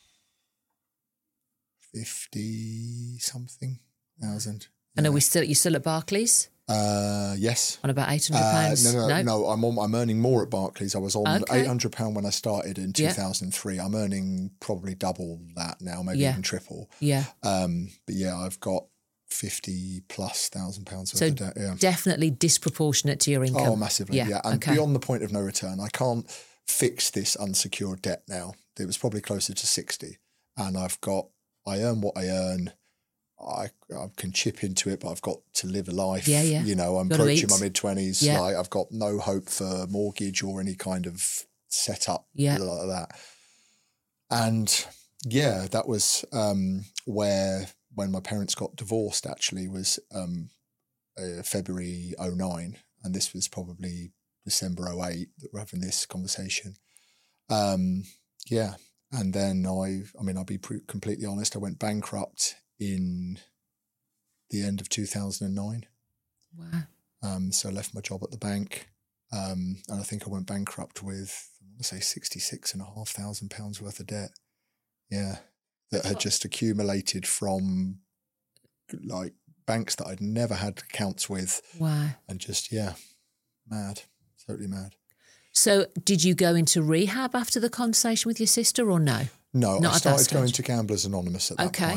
[SPEAKER 1] fifty something thousand.
[SPEAKER 2] And
[SPEAKER 1] yeah.
[SPEAKER 2] are we still, you still at Barclays?
[SPEAKER 1] Uh, yes.
[SPEAKER 2] On about eight hundred pounds?
[SPEAKER 1] Uh, no, no,
[SPEAKER 2] no,
[SPEAKER 1] no, I'm on, I'm earning more at Barclays. I was on
[SPEAKER 2] okay.
[SPEAKER 1] eight hundred pounds when I started in two thousand three. Yeah. I'm earning probably double that now, maybe yeah. even triple.
[SPEAKER 2] Yeah.
[SPEAKER 1] Um, but yeah, I've got fifty plus thousand pounds worth
[SPEAKER 2] so
[SPEAKER 1] of debt. Yeah.
[SPEAKER 2] Definitely disproportionate to your income.
[SPEAKER 1] Oh, massively. Yeah. yeah. And
[SPEAKER 2] okay.
[SPEAKER 1] beyond the point of no return, I can't fix this unsecured debt now. It was probably closer to sixty. And I've got, I earn what I earn. I, I can chip into it, but I've got to live a life.
[SPEAKER 2] Yeah, yeah.
[SPEAKER 1] You know, I'm approaching my mid twenties. Yeah. Like, I've got no hope for mortgage or any kind of setup
[SPEAKER 2] yeah.
[SPEAKER 1] like that. And yeah, that was um, where, when my parents got divorced, actually, was um, uh, February oh nine. And this was probably December oh eight that we're having this conversation. Um, yeah. And then I, I mean, I'll be pre- completely honest, I went bankrupt in the end of two thousand nine.
[SPEAKER 2] Wow.
[SPEAKER 1] Um, so I left my job at the bank. Um, and I think I went bankrupt with, I want to say sixty-six and a half thousand pounds worth of debt. Yeah. That had just accumulated from like banks that I'd never had accounts with.
[SPEAKER 2] Wow.
[SPEAKER 1] And just, yeah, mad, totally mad.
[SPEAKER 2] So did you go into rehab after the conversation with your sister or no?
[SPEAKER 1] No,
[SPEAKER 2] Not
[SPEAKER 1] I started going to Gamblers Anonymous at that
[SPEAKER 2] okay.
[SPEAKER 1] time.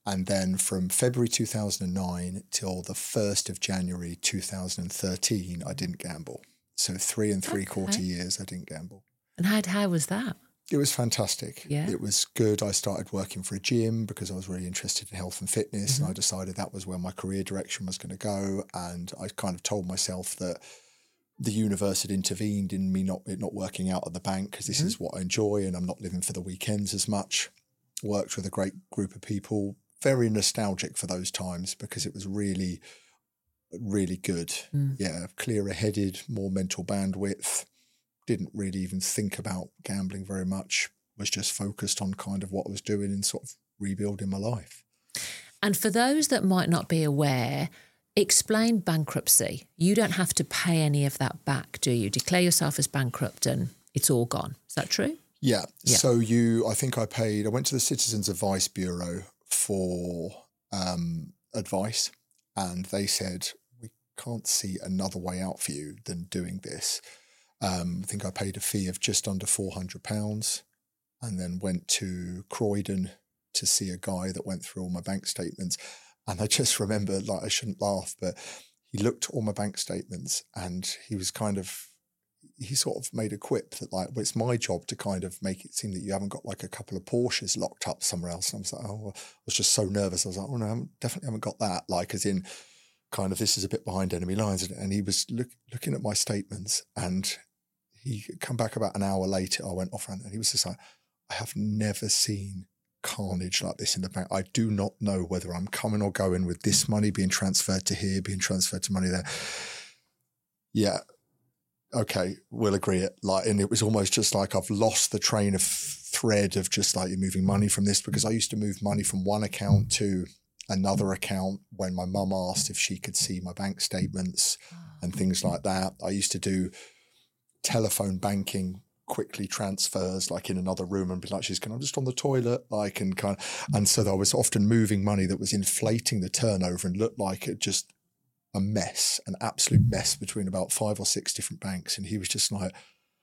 [SPEAKER 1] And then from February two thousand nine till the first of January two thousand thirteen, I didn't gamble. So three and three okay. quarter years I didn't gamble.
[SPEAKER 2] And how, how was that?
[SPEAKER 1] It was fantastic.
[SPEAKER 2] Yeah.
[SPEAKER 1] It was good. I started working for a gym because I was really interested in health and fitness. Mm-hmm. And I decided that was where my career direction was going to go. And I kind of told myself that the universe had intervened in me not, it not working out at the bank because this mm-hmm. is what I enjoy and I'm not living for the weekends as much. Worked with a great group of people. Very nostalgic for those times because it was really, really good. Mm. Yeah, clearer headed, more mental bandwidth. Didn't really even think about gambling very much. Was just focused on kind of what I was doing and sort of rebuilding my life.
[SPEAKER 2] And for those that might not be aware, explain bankruptcy. You don't have to pay any of that back, do you? Declare yourself as bankrupt and it's all gone. Is that true?
[SPEAKER 1] Yeah. yeah. So you, I think I paid, I went to the Citizens Advice Bureau for um, advice, and they said, we can't see another way out for you than doing this. Um, I think I paid a fee of just under four hundred pounds and then went to Croydon to see a guy that went through all my bank statements. And I just remember, like, I shouldn't laugh, but he looked at all my bank statements and he was kind of, he sort of made a quip that like, well, it's my job to kind of make it seem that you haven't got like a couple of Porsches locked up somewhere else. And I was like, oh, I was just so nervous. I was like, oh no, I definitely haven't got that. Like as in kind of, this is a bit behind enemy lines. And he was look, looking at my statements and he come back about an hour later. I went off and he was just like, I have never seen carnage like this in the bank. I do not know whether I'm coming or going with this money being transferred to here, being transferred to money there. Yeah. Okay, we'll agree it. Like, and it was almost just like I've lost the train of thread of just like you're moving money from this, because I used to move money from one account to another account when my mum asked if she could see my bank statements and things like that. I used to do telephone banking, quickly transfers like in another room and be like, she's can I'm just on the toilet, like, and kind of, and so I was often moving money that was inflating the turnover and looked like it just a mess, an absolute mess between about five or six different banks. And he was just like,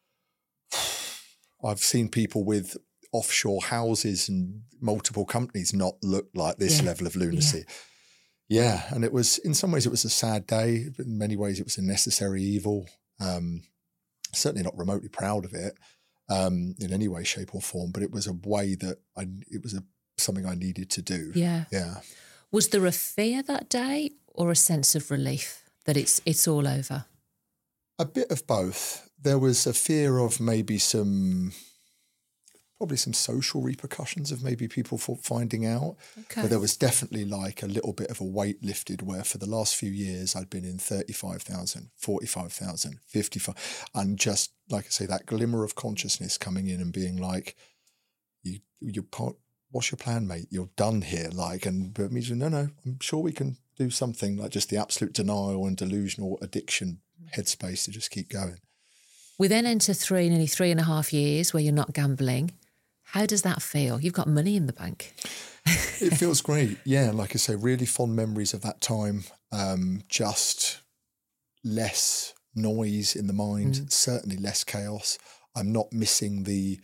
[SPEAKER 1] I've seen people with offshore houses and multiple companies not look like this yeah. level of lunacy. Yeah. yeah. And it was, in some ways it was a sad day, but in many ways it was a necessary evil. Um, certainly not remotely proud of it um, in any way, shape or form, but it was a way that I, it was a, something I needed to do.
[SPEAKER 2] Yeah.
[SPEAKER 1] Yeah.
[SPEAKER 2] Was there a fear that day or a sense of relief that it's it's all over?
[SPEAKER 1] A bit of both. There was a fear of maybe some, probably some social repercussions of maybe people finding out. Okay. But there was definitely like a little bit of a weight lifted where for the last few years I'd been in thirty-five thousand, forty-five thousand, fifty-five, and just, like I say, that glimmer of consciousness coming in and being like, you, you're part, what's your plan, mate? You're done here. Like, and but me, no, no, I'm sure we can do something, like just the absolute denial and delusional addiction headspace to just keep going.
[SPEAKER 2] We then enter three, nearly three and a half years where you're not gambling. How does that feel? You've got money in the bank.
[SPEAKER 1] It feels great. Yeah. Like I say, really fond memories of that time. Um, just less noise in the mind, mm. certainly less chaos. I'm not missing the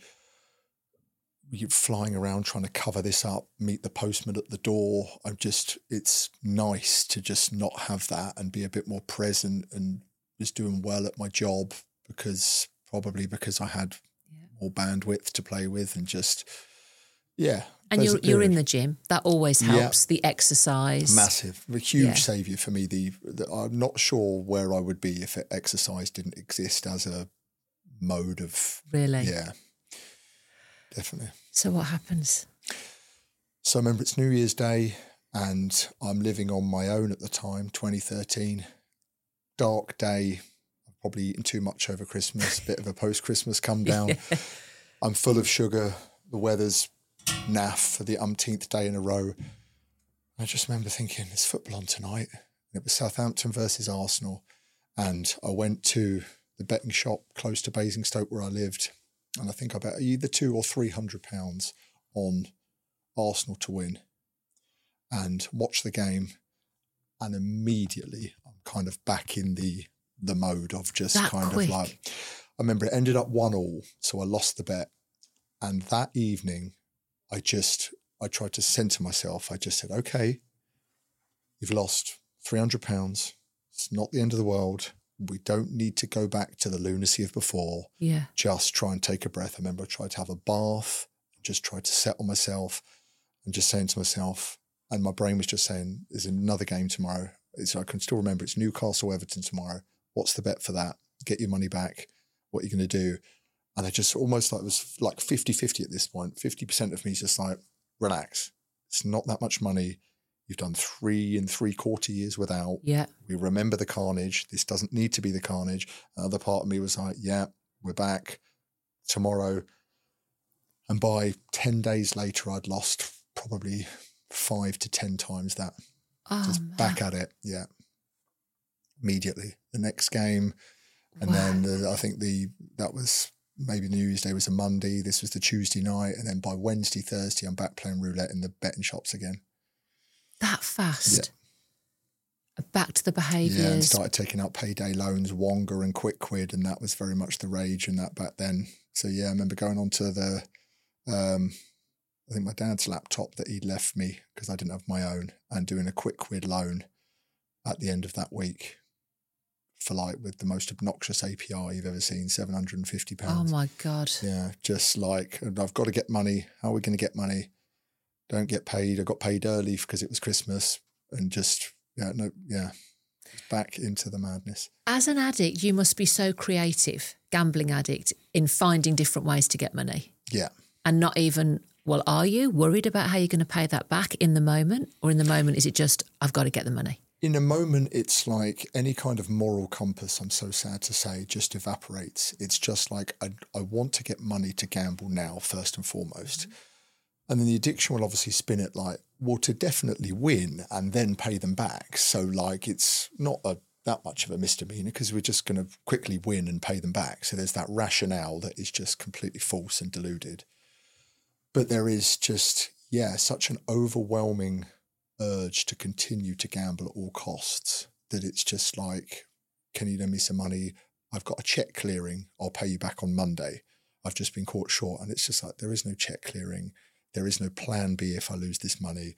[SPEAKER 1] you flying around trying to cover this up, meet the postman at the door. I'm just, it's nice to just not have that and be a bit more present and just doing well at my job, because probably because I had yeah. more bandwidth to play with and just, yeah.
[SPEAKER 2] And you're you're in the gym. That always helps. Yeah. The exercise.
[SPEAKER 1] Massive. A huge yeah. saviour for me. The, the I'm not sure where I would be if exercise didn't exist as a mode of...
[SPEAKER 2] Really?
[SPEAKER 1] Yeah. Definitely.
[SPEAKER 2] So what happens?
[SPEAKER 1] So I remember it's New Year's Day and I'm living on my own at the time, twenty thirteen. Dark day. I've probably eaten too much over Christmas, bit of a post-Christmas come down. Yeah. I'm full of sugar. The weather's naff for the umpteenth day in a row. I just remember thinking, there's football on tonight. And it was Southampton versus Arsenal. And I went to the betting shop close to Basingstoke where I lived. And I think I bet either two or three hundred pounds on Arsenal to win, and watch the game. And immediately I'm kind of back in the the mode of just that kind quick. Of like, I remember it ended up one all, so I lost the bet. And that evening, I just, I tried to center myself. I just said, okay, you've lost three hundred pounds. It's not the end of the world. We don't need to go back to the lunacy of before.
[SPEAKER 2] Yeah.
[SPEAKER 1] Just try and take a breath. I remember I tried to have a bath, just tried to settle myself and just saying to myself, and my brain was just saying, there's another game tomorrow. It's, I can still remember it's Newcastle Everton tomorrow. What's the bet for that? Get your money back. What are you going to do? And I just almost like it was like fifty-fifty at this point. fifty percent of me is just like, relax. It's not that much money. You've done three and three quarter years without.
[SPEAKER 2] Yeah.
[SPEAKER 1] We remember the carnage. This doesn't need to be the carnage. Another part of me was like, yeah, we're back tomorrow. And by ten days later, I'd lost probably five to ten times that.
[SPEAKER 2] Oh,
[SPEAKER 1] just
[SPEAKER 2] man.
[SPEAKER 1] back at it. Yeah. Immediately. The next game. And
[SPEAKER 2] Wow.
[SPEAKER 1] then the, I think the that was maybe New Year's Day was a Monday. This was the Tuesday night. And then by Wednesday, Thursday, I'm back playing roulette in the betting shops again.
[SPEAKER 2] That fast?
[SPEAKER 1] Yeah.
[SPEAKER 2] Back to the behaviours?
[SPEAKER 1] Yeah, and started taking out payday loans, Wonga and Quick Quid, and that was very much the rage and that back then. So yeah, I remember going on to the, um, I think my dad's laptop that he'd left me because I didn't have my own, and doing a Quick Quid loan at the end of that week for like with the most obnoxious A P R you've ever seen, seven hundred fifty pounds.
[SPEAKER 2] Oh my God.
[SPEAKER 1] Yeah, just like, I've got to get money. How are we going to get money? Don't get paid. I got paid early because it was Christmas, and just, yeah, no, yeah, back into the madness.
[SPEAKER 2] As an addict, you must be so creative, gambling addict, in finding different ways to get money.
[SPEAKER 1] Yeah.
[SPEAKER 2] And not even, well, are you worried about how you're going to pay that back in the moment? Or in the moment, is it just, I've got to get the money?
[SPEAKER 1] In a moment, it's like any kind of moral compass, I'm so sad to say, just evaporates. It's just like, I, I want to get money to gamble now, first and foremost. Mm-hmm. And then the addiction will obviously spin it like, well, to definitely win and then pay them back. So like, it's not a, that much of a misdemeanor because we're just going to quickly win and pay them back. So there's that rationale that is just completely false and deluded. But there is just, yeah, such an overwhelming urge to continue to gamble at all costs that it's just like, can you lend me some money? I've got a check clearing. I'll pay you back on Monday. I've just been caught short. And it's just like, there is no check clearing. There is no plan B if I lose this money.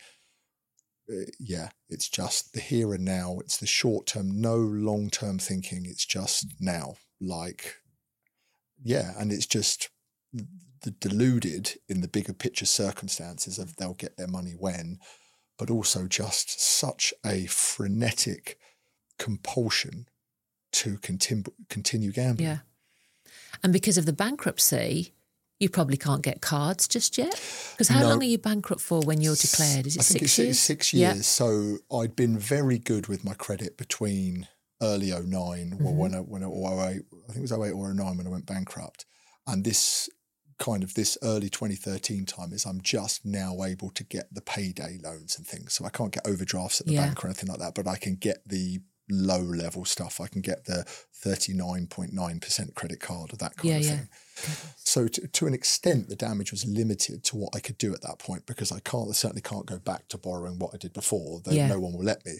[SPEAKER 1] Uh, yeah, it's just the here and now. It's the short term, no long term thinking. It's just now. Like, yeah, and it's just the deluded in the bigger picture circumstances of they'll get their money when, but also just such a frenetic compulsion to continue continue gambling.
[SPEAKER 2] Yeah. And because of the bankruptcy, you probably can't get cards just yet. Because how
[SPEAKER 1] No.
[SPEAKER 2] long are you bankrupt for when you're declared? Is it
[SPEAKER 1] I think
[SPEAKER 2] six
[SPEAKER 1] it's
[SPEAKER 2] years?
[SPEAKER 1] six
[SPEAKER 2] Yeah.
[SPEAKER 1] years. So I'd been very good with my credit between early oh nine, mm-hmm. or when I, when I, or oh eight, I think it was oh eight or oh nine when I went bankrupt. And this kind of this early twenty thirteen time is I'm just now able to get the payday loans and things. So I can't get overdrafts at the
[SPEAKER 2] Yeah.
[SPEAKER 1] bank or anything like that, but I can get the low level stuff. I can get the thirty-nine point nine percent credit card or that kind
[SPEAKER 2] Yeah,
[SPEAKER 1] of
[SPEAKER 2] yeah.
[SPEAKER 1] thing. So to, to an extent, the damage was limited to what I could do at that point because I can't, I certainly can't go back to borrowing what I did before. Though
[SPEAKER 2] Yeah.
[SPEAKER 1] no one will let me.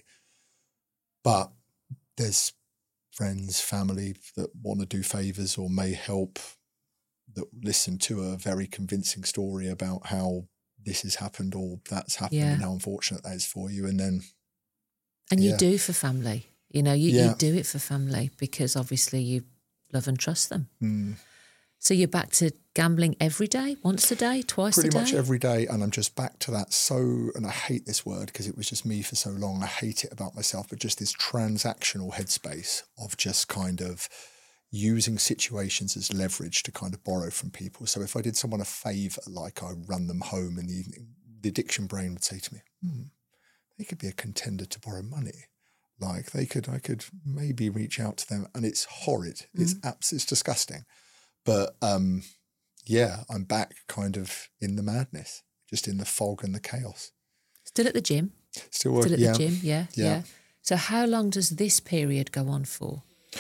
[SPEAKER 1] But there's friends, family that want to do favours or may help, that listen to a very convincing story about how this has happened or that's happened
[SPEAKER 2] Yeah.
[SPEAKER 1] and how unfortunate that is for you. And then
[SPEAKER 2] And you
[SPEAKER 1] Yeah.
[SPEAKER 2] do for family. You know, you,
[SPEAKER 1] Yeah.
[SPEAKER 2] you do it for family because obviously you love and trust them.
[SPEAKER 1] mm,
[SPEAKER 2] So you're back to gambling every day, once a day, twice
[SPEAKER 1] pretty
[SPEAKER 2] a day?
[SPEAKER 1] much every day. And I'm just back to that. So, and I hate this word because it was just me for so long. I hate it about myself, but just this transactional headspace of just kind of using situations as leverage to kind of borrow from people. So if I did someone a favour, like I run them home in the evening, the addiction brain would say to me, hmm, they could be a contender to borrow money. Like they could, I could maybe reach out to them, and it's horrid. Mm. It's abs- it's disgusting. But um, yeah, I'm back kind of in the madness, just in the fog and the chaos.
[SPEAKER 2] Still at the gym?
[SPEAKER 1] Still working,
[SPEAKER 2] Still at
[SPEAKER 1] yeah.
[SPEAKER 2] the gym, yeah,
[SPEAKER 1] Yeah.
[SPEAKER 2] yeah. So how long does this period go on for?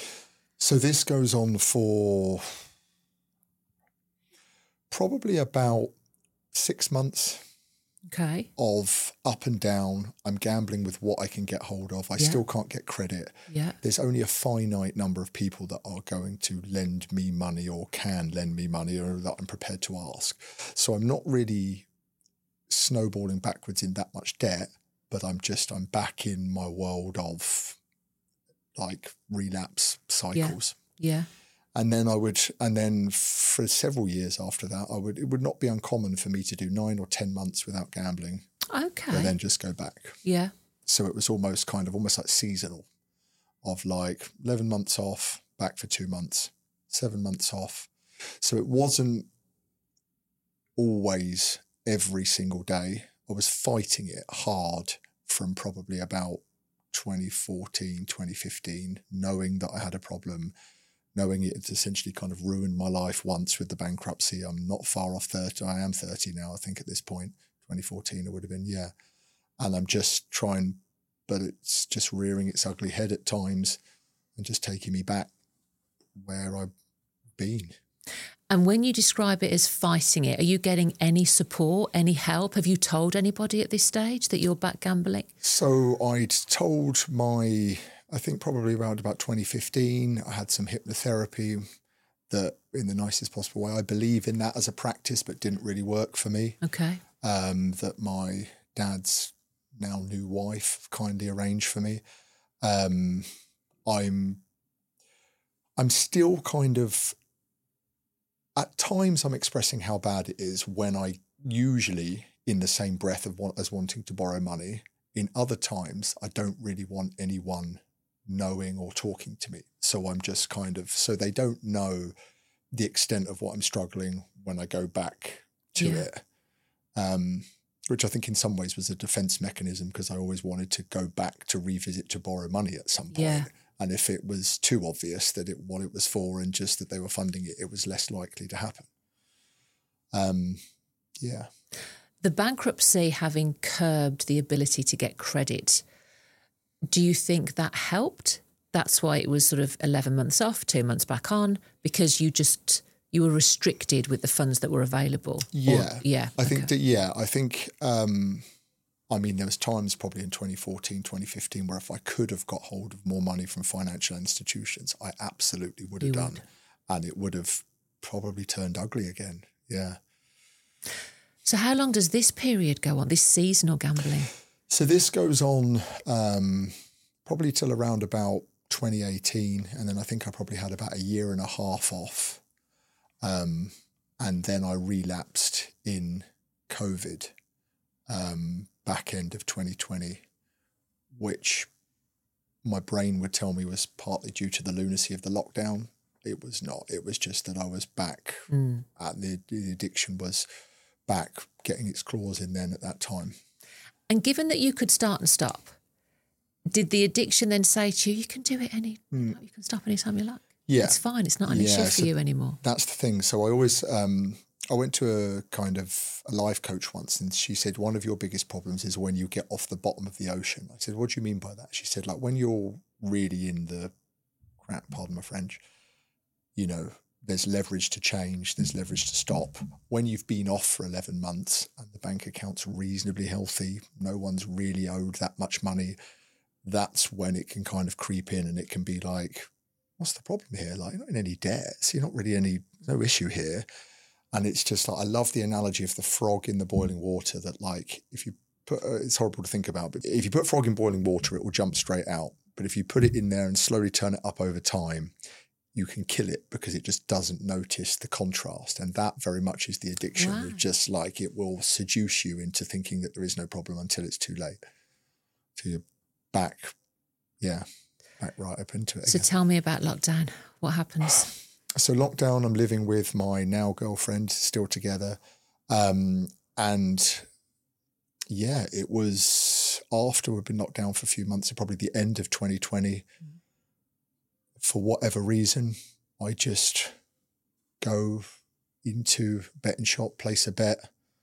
[SPEAKER 1] So this goes on for probably about six months.
[SPEAKER 2] Okay.
[SPEAKER 1] Of up and down. I'm gambling with what I can get hold of. I
[SPEAKER 2] Yeah.
[SPEAKER 1] still can't get credit.
[SPEAKER 2] Yeah.
[SPEAKER 1] There's only a finite number of people that are going to lend me money or can lend me money or that I'm prepared to ask. So I'm not really snowballing backwards in that much debt, but I'm just, I'm back in my world of like relapse cycles.
[SPEAKER 2] Yeah. yeah.
[SPEAKER 1] And then I would, and then for several years after that, I would, it would not be uncommon for me to do nine or ten months without gambling.
[SPEAKER 2] Okay.
[SPEAKER 1] And then just go back.
[SPEAKER 2] Yeah.
[SPEAKER 1] So it was almost kind of almost like seasonal, of like eleven months off, back for two months, seven months off. So it wasn't always every single day. I was fighting it hard from probably about twenty fourteen, twenty fifteen, knowing that I had a problem, knowing it had essentially kind of ruined my life once with the bankruptcy. I'm not far off thirty. I am thirty now, I think, at this point. twenty fourteen, it would have been, yeah. And I'm just trying, but it's just rearing its ugly head at times and just taking me back where I've been.
[SPEAKER 2] And when you describe it as fighting it, are you getting any support, any help? Have you told anybody at this stage that you're back gambling?
[SPEAKER 1] So I'd told my, I think probably around about twenty fifteen, I had some hypnotherapy that, in the nicest possible way, I believe in that as a practice, but didn't really work for me.
[SPEAKER 2] Okay.
[SPEAKER 1] Um, that my dad's now new wife kindly arranged for me. Um, I'm, I'm still kind of, at times I'm expressing how bad it is when I usually, in the same breath of want, as wanting to borrow money. In other times, I don't really want anyone knowing or talking to me. So I'm just kind of, so they don't know the extent of what I'm struggling when I go back to
[SPEAKER 2] Yeah.
[SPEAKER 1] it. Um, which I think in some ways was a defense mechanism, because I always wanted to go back to revisit to borrow money at some point.
[SPEAKER 2] Yeah.
[SPEAKER 1] And if it was too obvious that it what it was for and just that they were funding it, it was less likely to happen. Um, yeah.
[SPEAKER 2] The bankruptcy having curbed the ability to get credit, do you think that helped? That's why it was sort of eleven months off, two months back on, because you just, you were restricted with the funds that were available.
[SPEAKER 1] Yeah.
[SPEAKER 2] Or, yeah.
[SPEAKER 1] I think
[SPEAKER 2] okay.
[SPEAKER 1] that, yeah, I think, um, I mean, there was times probably in twenty fourteen, twenty fifteen where if I could have got hold of more money from financial institutions, I absolutely would have
[SPEAKER 2] You
[SPEAKER 1] done.
[SPEAKER 2] would.
[SPEAKER 1] And it would have probably turned ugly again. Yeah.
[SPEAKER 2] So how long does this period go on, this seasonal gambling?
[SPEAKER 1] So this goes on um, probably till around about twenty eighteen. And then I think I probably had about a year and a half off. Um, and then I relapsed in COVID. Um, back end of twenty twenty, which my brain would tell me was partly due to the lunacy of the lockdown. It was not. It was just that I was back
[SPEAKER 2] Mm.
[SPEAKER 1] and the, the addiction was back getting its claws in then at that time.
[SPEAKER 2] And given that you could start and stop, did the addiction then say to you, you can do it any,
[SPEAKER 1] Mm.
[SPEAKER 2] you can stop anytime you like?
[SPEAKER 1] Yeah.
[SPEAKER 2] It's fine. It's not an
[SPEAKER 1] Yeah,
[SPEAKER 2] issue for
[SPEAKER 1] so
[SPEAKER 2] you anymore.
[SPEAKER 1] That's the thing. So I always, um, I went to a kind of a life coach once and she said, one of your biggest problems is when you get off the bottom of the ocean. I said, what do you mean by that? She said, like when you're really in the crap, pardon my French, you know, there's leverage to change, there's leverage to stop. When you've been off for eleven months and the bank account's reasonably healthy, no one's really owed that much money, that's when it can kind of creep in and it can be like, what's the problem here? Like, you're not in any debts, you're not really any, no issue here. And it's just like, I love the analogy of the frog in the boiling water that like, if you put, uh, it's horrible to think about, but if you put frog in boiling water, it will jump straight out. But if you put it in there and slowly turn it up over time, you can kill it because it just doesn't notice the contrast. And that very much is the addiction.
[SPEAKER 2] Wow.
[SPEAKER 1] It's just like it will seduce you into thinking that there is no problem until it's too late. So you're back, yeah, back right up into it
[SPEAKER 2] So
[SPEAKER 1] again.
[SPEAKER 2] tell me about lockdown. What happens?
[SPEAKER 1] So lockdown, I'm living with my now girlfriend, still together. Um, and yeah, it was after we'd been locked down for a few months, probably the end of twenty twenty. Mm. For whatever reason, I just go into a betting shop, place a bet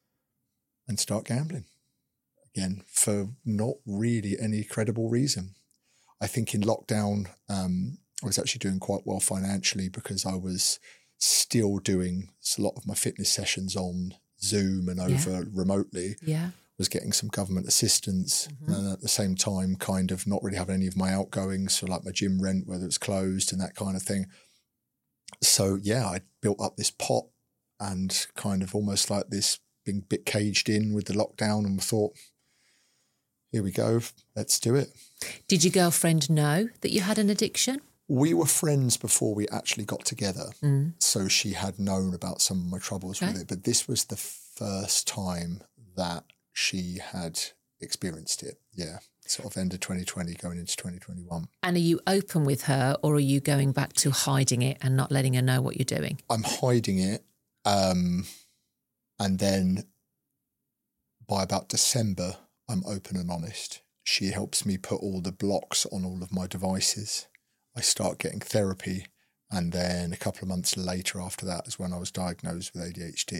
[SPEAKER 1] and start gambling again for not really any credible reason. I think in lockdown, um, I was actually doing quite well financially because I was still doing a lot of my fitness sessions on Zoom and over
[SPEAKER 2] Yeah.
[SPEAKER 1] remotely.
[SPEAKER 2] Yeah.
[SPEAKER 1] Was getting some government assistance
[SPEAKER 2] Mm-hmm.
[SPEAKER 1] and at the same time kind of not really having any of my outgoings, so like my gym rent, whether it's closed and that kind of thing. So yeah, I built up this pot and kind of almost like this being a bit caged in with the lockdown, and thought, here we go, let's do it.
[SPEAKER 2] Did your girlfriend know that you had an addiction?
[SPEAKER 1] We were friends before we actually got together.
[SPEAKER 2] Mm.
[SPEAKER 1] So she had known about some of my troubles
[SPEAKER 2] Okay.
[SPEAKER 1] with it. But this was the first time that she had experienced it. Yeah. Sort of end of twenty twenty going into twenty twenty-one.
[SPEAKER 2] And are you open with her, or are you going back to hiding it and not letting her know what you're doing?
[SPEAKER 1] I'm hiding it. Um, and then by about December, I'm open and honest. She helps me put all the blocks on all of my devices. I start getting therapy. And then a couple of months later after that is when I was diagnosed with A D H D.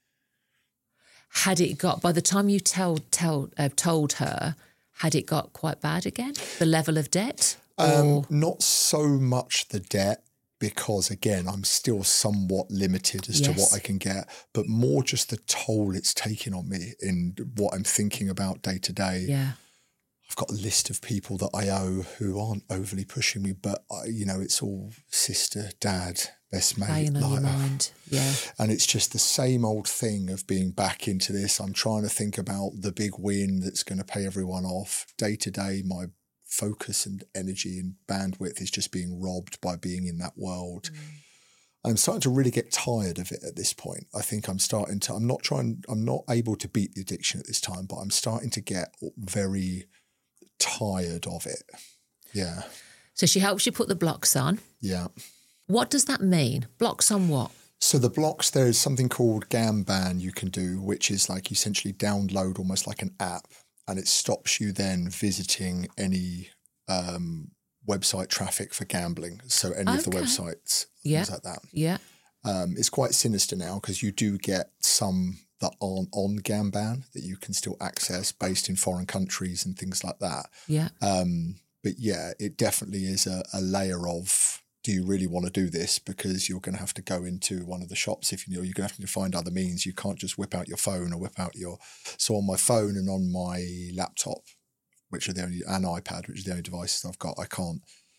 [SPEAKER 2] Had it got, by the time you tell, tell, uh, told her, had it got quite bad again? The level of debt?
[SPEAKER 1] Um,
[SPEAKER 2] Or...
[SPEAKER 1] not so much the debt, because again, I'm still somewhat limited as
[SPEAKER 2] Yes.
[SPEAKER 1] to what I can get, but more just the toll it's taking on me in what I'm thinking about day to day.
[SPEAKER 2] Yeah.
[SPEAKER 1] I've got a list of people that I owe who aren't overly pushing me, but I, you know, it's all sister, dad, best mate.
[SPEAKER 2] Playing on your
[SPEAKER 1] like,
[SPEAKER 2] mind. Yeah.
[SPEAKER 1] And it's just the same old thing of being back into this. I'm trying to think about the big win that's going to pay everyone off. Day to day, my focus and energy and bandwidth is just being robbed by being in that world. Mm. I'm starting to really get tired of it at this point. I think I'm starting to, I'm not trying, I'm not able to beat the addiction at this time, but I'm starting to get very tired of it. Yeah.
[SPEAKER 2] So she helps you put the blocks on.
[SPEAKER 1] Yeah.
[SPEAKER 2] What does that mean? Blocks on what?
[SPEAKER 1] So the blocks, there's something called Gamban you can do, which is like you essentially download almost like an app, and it stops you then visiting any um, website traffic for gambling. So any
[SPEAKER 2] Okay.
[SPEAKER 1] of the websites,
[SPEAKER 2] Yeah.
[SPEAKER 1] things like that.
[SPEAKER 2] Yeah.
[SPEAKER 1] Um, it's quite sinister now because you do get some that aren't on Gamban that you can still access based in foreign countries and things like that.
[SPEAKER 2] Yeah.
[SPEAKER 1] Um, but yeah, it definitely is a, a layer of, do you really want to do this? Because you're going to have to go into one of the shops if you know, you're going to have to find other means. You can't just whip out your phone or whip out your, so on my phone and on my laptop, which are the only, and iPad, which are the only devices I've got, I can't.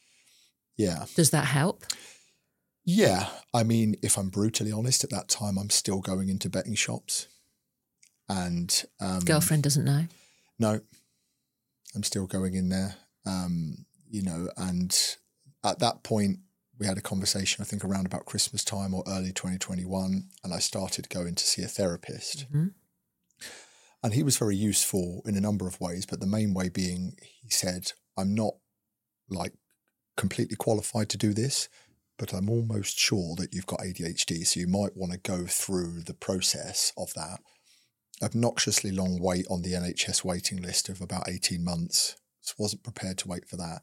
[SPEAKER 1] Yeah.
[SPEAKER 2] Does that help?
[SPEAKER 1] Yeah. I mean, if I'm brutally honest, at that time, I'm still going into betting shops. And um,
[SPEAKER 2] Girlfriend doesn't know?
[SPEAKER 1] No, I'm still going in there, um, you know, and at that point, we had a conversation, I think around about Christmas time or early twenty twenty-one, and I started going to see a therapist.
[SPEAKER 2] Mm-hmm.
[SPEAKER 1] And he was very useful in a number of ways, but the main way being, he said, I'm not like completely qualified to do this, but I'm almost sure that you've got A D H D, so you might want to go through the process of that. Obnoxiously long wait on the N H S waiting list of about eighteen months. So wasn't prepared to wait for that.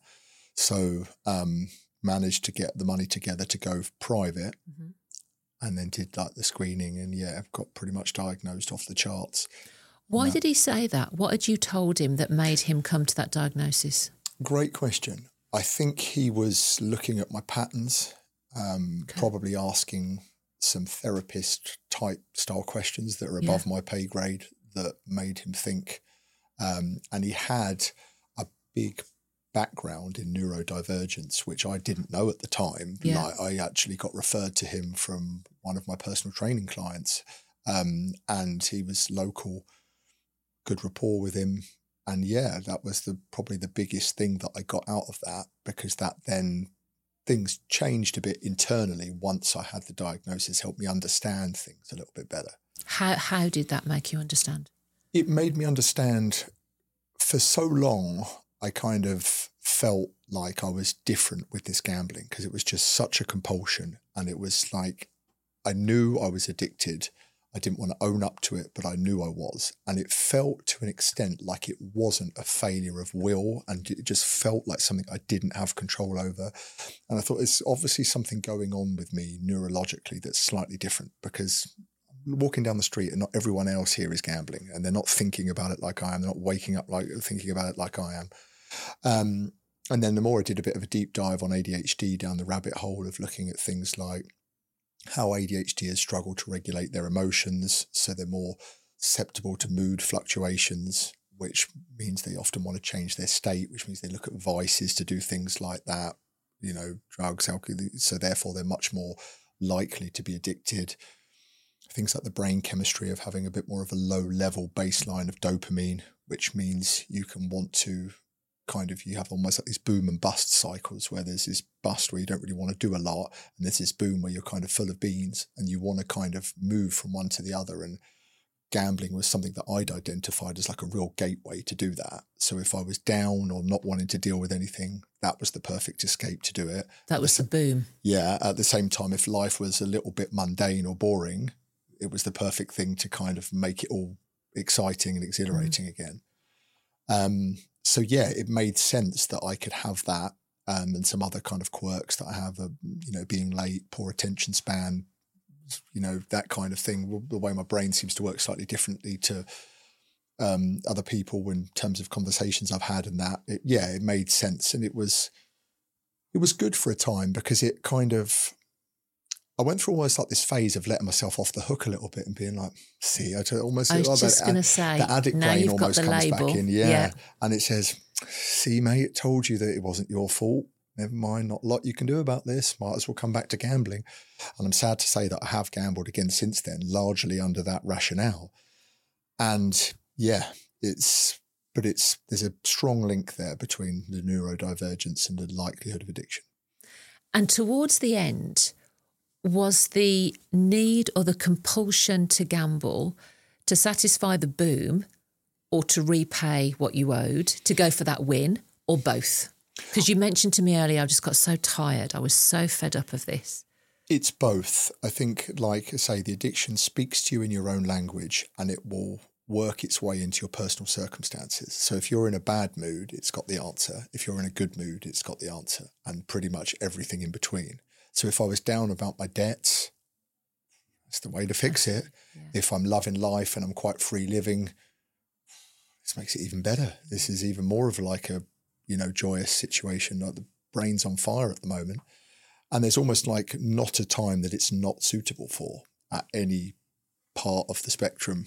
[SPEAKER 1] So um, managed to get the money together to go private, mm-hmm. and then did like the screening, and yeah, got pretty much diagnosed off the charts.
[SPEAKER 2] Why did he say that? What had you told him that made him come to that diagnosis?
[SPEAKER 1] Great question. I think he was looking at my patterns, um, okay. probably asking some therapist type style questions that are above yeah. my pay grade that made him think. Um, and he had a big background in neurodivergence, which I didn't know at the time.
[SPEAKER 2] Yeah.
[SPEAKER 1] Like, I actually got referred to him from one of my personal training clients, um, and he was local, good rapport with him. And yeah, that was the probably the biggest thing that I got out of that, because that then things changed a bit internally once I had the diagnosis, helped me understand things a little bit better.
[SPEAKER 2] How how did that make you understand?
[SPEAKER 1] It made me understand. For so long, I kind of felt like I was different with this gambling because it was just such a compulsion. And it was like, I knew I was addicted. I didn't want to own up to it, but I knew I was. And it felt to an extent like it wasn't a failure of will, and it just felt like something I didn't have control over. And I thought there's obviously something going on with me neurologically that's slightly different, because I'm walking down the street and not everyone else here is gambling, and they're not thinking about it like I am. They're not waking up like thinking about it like I am. Um, and then the more I did a bit of a deep dive on A D H D, down the rabbit hole of looking at things like how A D H D has struggled to regulate their emotions, so they're more susceptible to mood fluctuations, which means they often want to change their state, which means they look at vices to do things like that, you know, drugs, alcohol, so therefore they're much more likely to be addicted. things like the brain chemistry of having a bit more of a low level baseline of dopamine, which means you can want to kind of, you have almost like these boom and bust cycles where there's this bust where you don't really want to do a lot, and there's this boom where you're kind of full of beans and you want to kind of move from one to the other. And gambling was something that I'd identified as like a real gateway to do that. So if I was down or not wanting to deal with anything, that was the perfect escape to do it.
[SPEAKER 2] That was the boom.
[SPEAKER 1] Yeah. At the same time, if life was a little bit mundane or boring, it was the perfect thing to kind of make it all exciting and exhilarating mm. again. Um, so yeah, it made sense that I could have that um, and some other kind of quirks that I have, uh, you know, being late, poor attention span, you know, that kind of thing. The way my brain seems to work slightly differently to um, other people in terms of conversations I've had and that, it, yeah, it made sense. And it was, it was good for a time because it kind of, I went through almost like this phase of letting myself off the hook a little bit and being like, see, I almost,
[SPEAKER 2] I was
[SPEAKER 1] like
[SPEAKER 2] just
[SPEAKER 1] that,
[SPEAKER 2] going to say,
[SPEAKER 1] the addict
[SPEAKER 2] now
[SPEAKER 1] brain
[SPEAKER 2] you've got
[SPEAKER 1] almost
[SPEAKER 2] the
[SPEAKER 1] comes
[SPEAKER 2] label.
[SPEAKER 1] back in. Yeah.
[SPEAKER 2] yeah.
[SPEAKER 1] And it says, see, mate, it told you that it wasn't your fault. Never mind, not a lot you can do about this. Might as well come back to gambling. And I'm sad to say that I have gambled again since then, largely under that rationale. And yeah, it's, but it's, there's a strong link there between the neurodivergence and the likelihood of addiction.
[SPEAKER 2] And towards the end, was the need or the compulsion to gamble to satisfy the boom or to repay what you owed, to go for that win, or both? Because you mentioned to me earlier, I just got so tired. I was so fed up of this.
[SPEAKER 1] It's both. I think, like I say, the addiction speaks to you in your own language and it will work its way into your personal circumstances. So if you're in a bad mood, it's got the answer. If you're in a good mood, it's got the answer, and pretty much everything in between. So if I was down about my debts, it's the way to fix it. Yeah. If I'm loving life and I'm quite free living, this makes it even better. This is even more of like a, you know, joyous situation. Like the brain's on fire at the moment. And there's almost like not a time that it's not suitable for at any part of the spectrum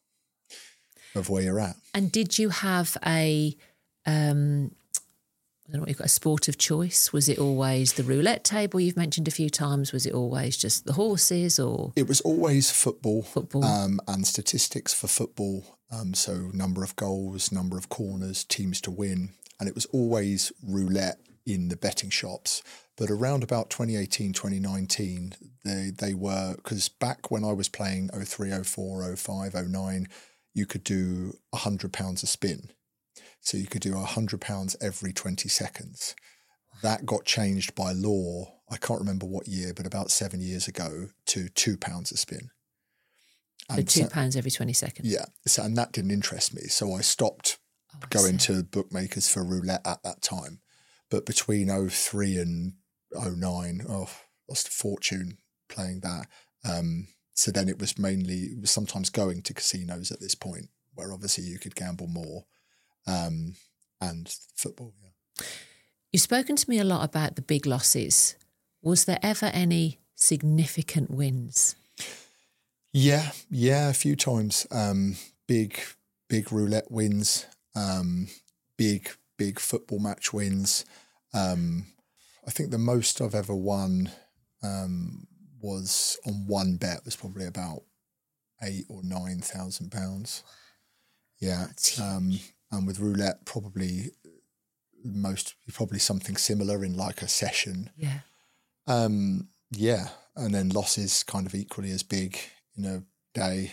[SPEAKER 1] of where you're at.
[SPEAKER 2] And did you have a, um, I don't know what you've got, a sport of choice? Was it always the roulette table you've mentioned a few times? Was it always just the horses or?
[SPEAKER 1] It was always football.
[SPEAKER 2] Football.
[SPEAKER 1] Um, and statistics for football. Um, so number of goals, number of corners, teams to win. And it was always roulette in the betting shops. But around about twenty eighteen, twenty nineteen, they, they were, because back when I was playing oh three, oh four, oh five, oh nine, you could do one hundred pounds a spin. So you could do one hundred pounds every twenty seconds. That got changed by law, I can't remember what year, but about seven years ago, to two pounds a spin.
[SPEAKER 2] So two so, pounds every twenty seconds?
[SPEAKER 1] Yeah. So, and that didn't interest me. So I stopped oh, I going see. to bookmakers for roulette at that time. But between oh three and oh nine, oh, lost a fortune playing that. Um, so then it was mainly, it was sometimes going to casinos at this point, where obviously you could gamble more. Um, and football, yeah.
[SPEAKER 2] You've spoken to me a lot about the big losses. Was there ever any significant wins?
[SPEAKER 1] Yeah, yeah, a few times. Um, big, big roulette wins, um, big, big football match wins. Um, I think the most I've ever won um, was on one bet was probably about eight or nine thousand pounds. Yeah. Um, and with roulette, probably most, probably something similar in like a session.
[SPEAKER 2] Yeah.
[SPEAKER 1] Um, yeah. And then losses kind of equally as big in a day.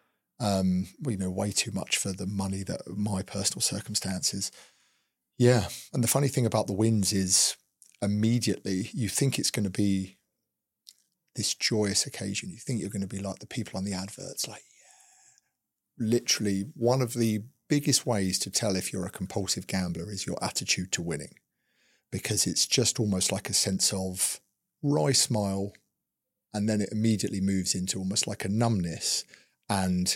[SPEAKER 1] Um, you know, way too much for the money that my personal circumstances. Yeah. And the funny thing about the wins is immediately you think it's going to be this joyous occasion. You think you're going to be like the people on the adverts, like, yeah. Literally one of the biggest ways to tell if you're a compulsive gambler is your attitude to winning, because it's just almost like a sense of wry smile, and then it immediately moves into almost like a numbness and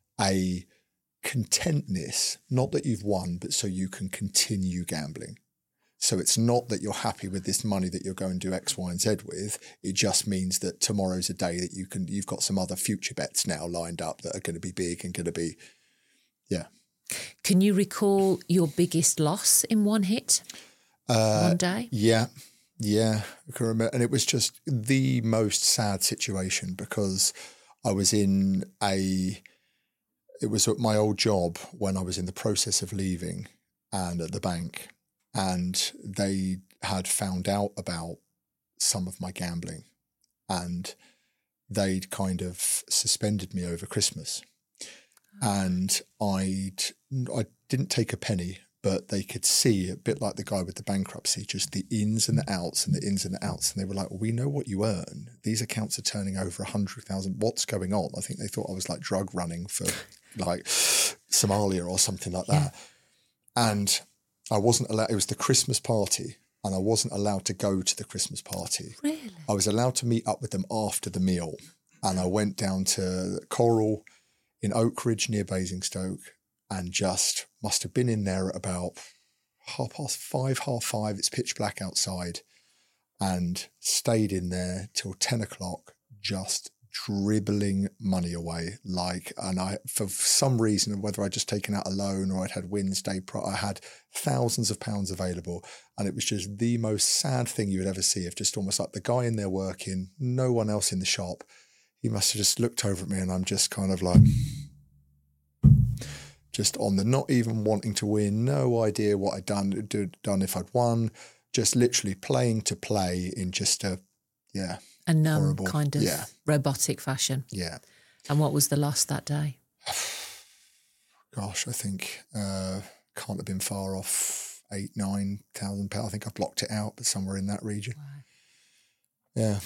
[SPEAKER 1] a contentness, not that you've won, but so you can continue gambling. So it's not that you're happy with this money that you're going to do X, Y, and Z with. It just means that tomorrow's a day that you can, you've got some other future bets now lined up that are going to be big and going to be, yeah.
[SPEAKER 2] Can you recall your biggest loss in one hit, uh, one day?
[SPEAKER 1] Yeah, yeah. I can remember. And it was just the most sad situation because I was in a, it was at my old job when I was in the process of leaving and at the bank, and they had found out about some of my gambling, and they'd kind of suspended me over Christmas. And I'd, I didn't take a penny, but they could see, a bit like the guy with the bankruptcy, just the ins and the outs and the ins and the outs. And they were like, well, we know what you earn. These accounts are turning over a hundred thousand. What's going on? I think they thought I was like drug running for like Somalia or something like that. Yeah. And I wasn't allowed, it was the Christmas party, and I wasn't allowed to go to the Christmas party.
[SPEAKER 2] Really?
[SPEAKER 1] I was allowed to meet up with them after the meal. And I went down to Coral in Oakridge near Basingstoke, and just must have been in there at about half past five, half five. It's pitch black outside, and stayed in there till ten o'clock, just dribbling money away. Like, and I, for some reason, whether I'd just taken out a loan or I'd had Wednesday, I had thousands of pounds available. And it was just the most sad thing you would ever see, of just almost like the guy in there working, no one else in the shop. He must have just looked over at me, and I'm just kind of like, just on the not even wanting to win, no idea what I'd done, done if I'd won, just literally playing to play in just a, yeah.
[SPEAKER 2] A numb
[SPEAKER 1] horrible,
[SPEAKER 2] kind of
[SPEAKER 1] yeah.
[SPEAKER 2] robotic fashion.
[SPEAKER 1] Yeah.
[SPEAKER 2] And what was the loss that day?
[SPEAKER 1] Gosh, I think uh, can't have been far off eight, nine thousand pounds. I think I blocked it out, but somewhere in that region.
[SPEAKER 2] Wow.
[SPEAKER 1] Yeah.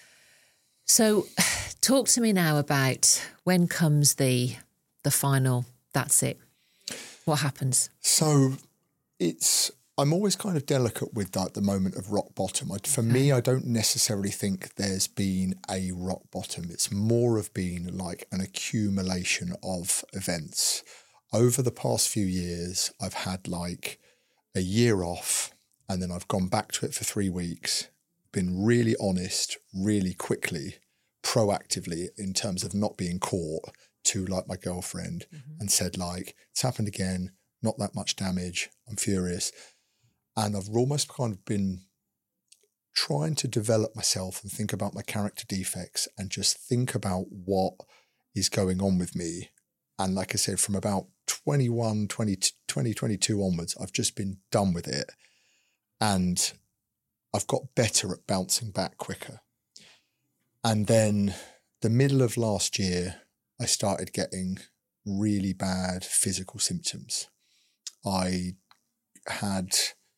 [SPEAKER 2] So talk to me now about when comes the the final, that's it. What happens?
[SPEAKER 1] So it's, I'm always kind of delicate with that, the moment of rock bottom. I, for okay. me, I don't necessarily think there's been a rock bottom. It's more of been like an accumulation of events. Over the past few years, I've had like a year off, and then I've gone back to it for three weeks, been really honest, really quickly, proactively in terms of not being caught, to like my girlfriend, mm-hmm. and said like, it's happened again, not that much damage, I'm furious. And I've almost kind of been trying to develop myself and think about my character defects and just think about what is going on with me. And like I said, from about twenty-one, twenty, twenty twenty-two onwards, I've just been done with it. And I've got better at bouncing back quicker. And then the middle of last year, I started getting really bad physical symptoms. I had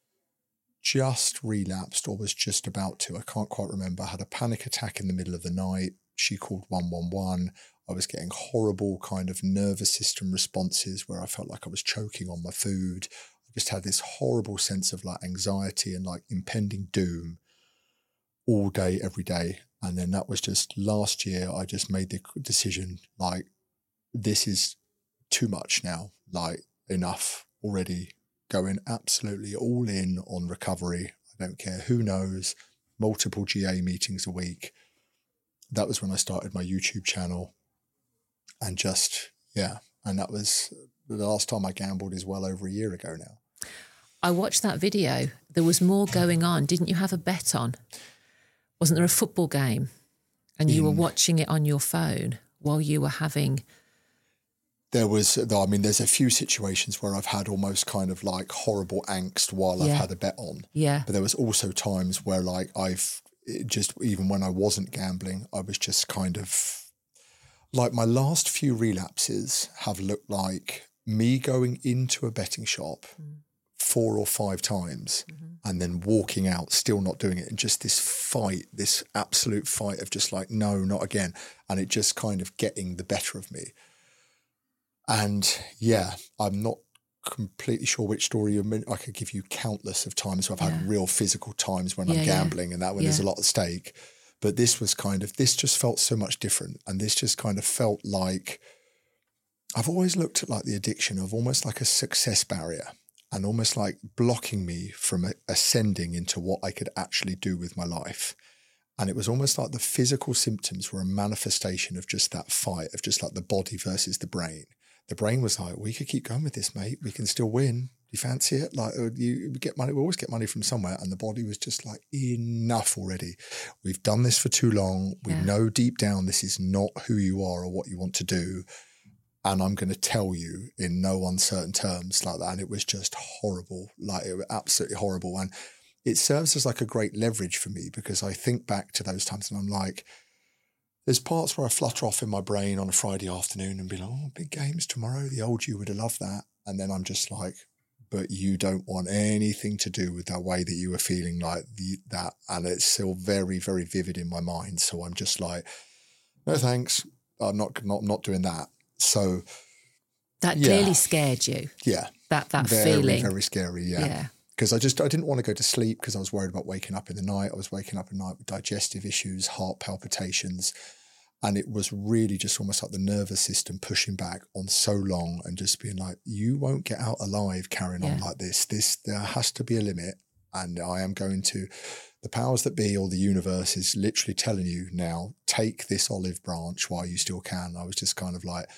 [SPEAKER 1] just relapsed, or was just about to, I can't quite remember. I had a panic attack in the middle of the night. She called one one one. I was getting horrible kind of nervous system responses where I felt like I was choking on my food. I just had this horrible sense of like anxiety and like impending doom all day, every day. And then that was just last year, I just made the decision, like, this is too much now, like enough already, going absolutely all in on recovery. I don't care who knows, multiple G A meetings a week. That was when I started my YouTube channel, and just, yeah. And that was the last time I gambled is well over a year ago now.
[SPEAKER 2] I watched that video. There was more going on. Didn't you have a bet on? Wasn't there a football game? And you in, were watching it on your phone while you were having...
[SPEAKER 1] There was, I mean, there's a few situations where I've had almost kind of like horrible angst while yeah. I've had a bet on.
[SPEAKER 2] Yeah.
[SPEAKER 1] But there was also times where like I've just, even when I wasn't gambling, I was just kind of, like my last few relapses have looked like me going into a betting shop mm. four or five times mm-hmm. and then walking out, still not doing it. And just this fight, this absolute fight of just like, no, not again. And it just kind of getting the better of me. And yeah, I'm not completely sure which story you meant. I could give you countless of times where I've had yeah. real physical times when yeah, I'm gambling yeah. and that when yeah. there's a lot at stake. But this was kind of, this just felt so much different. And this just kind of felt like, I've always looked at like the addiction of almost like a success barrier and almost like blocking me from ascending into what I could actually do with my life. And it was almost like the physical symptoms were a manifestation of just that fight of just like the body versus the brain. The brain was like, we could keep going with this, mate. We can still win. you fancy it? Like, you get money, we always get money from somewhere. And the body was just like, enough already. We've done this for too long. We
[SPEAKER 2] Yeah.
[SPEAKER 1] know deep down this is not who you are or what you want to do. And I'm going to tell you in no uncertain terms like that. And it was just horrible. Like, it was absolutely horrible. And it serves as like a great leverage for me, because I think back to those times and I'm like, there's parts where I flutter off in my brain on a Friday afternoon and be like, oh, big games tomorrow. The old you would have loved that. And then I'm just like, but you don't want anything to do with that way that you were feeling like the, that. And it's still very, very vivid in my mind. So I'm just like, no, thanks. I'm not, not, not doing that. So
[SPEAKER 2] that
[SPEAKER 1] yeah.
[SPEAKER 2] clearly scared you.
[SPEAKER 1] Yeah.
[SPEAKER 2] That, that
[SPEAKER 1] very,
[SPEAKER 2] feeling.
[SPEAKER 1] Very scary. Yeah.
[SPEAKER 2] Yeah.
[SPEAKER 1] Because I just, I didn't want to go to sleep because I was worried about waking up in the night. I was waking up at night with digestive issues, heart palpitations. And it was really just almost like the nervous system pushing back on so long and just being like, you won't get out alive carrying
[SPEAKER 2] Yeah.
[SPEAKER 1] on like this. This, there has to be a limit. And I am going to, the powers that be or the universe is literally telling you now, take this olive branch while you still can. I was just kind of like,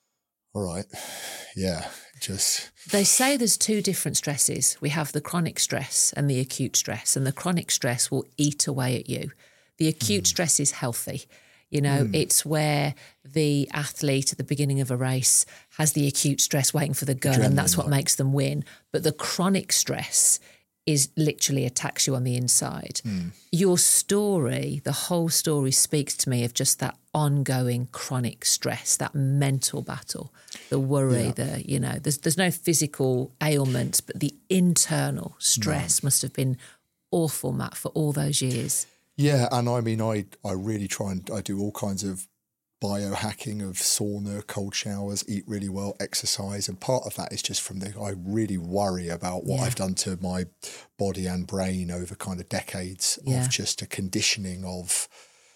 [SPEAKER 1] all right, yeah, just.
[SPEAKER 2] They say there's two different stresses. We have the chronic stress and the acute stress, and the chronic stress will eat away at you. The acute mm. stress is healthy. You know, mm. it's where the athlete at the beginning of a race has the acute stress waiting for the gun, Adrenaline, and that's what like. makes them win. But the chronic stress is literally attacks you on the inside. Mm. Your story, the whole story speaks to me of just that ongoing chronic stress, that mental battle, the worry, yeah. the, you know, there's there's no physical ailments, but the internal stress no. must have been awful, Matt, for all those years.
[SPEAKER 1] Yeah, and I mean, I, I really try and I do all kinds of biohacking of sauna, cold showers, eat really well, exercise. And part of that is just from the, I really worry about what yeah. I've done to my body and brain over kind of decades yeah. of just a conditioning of,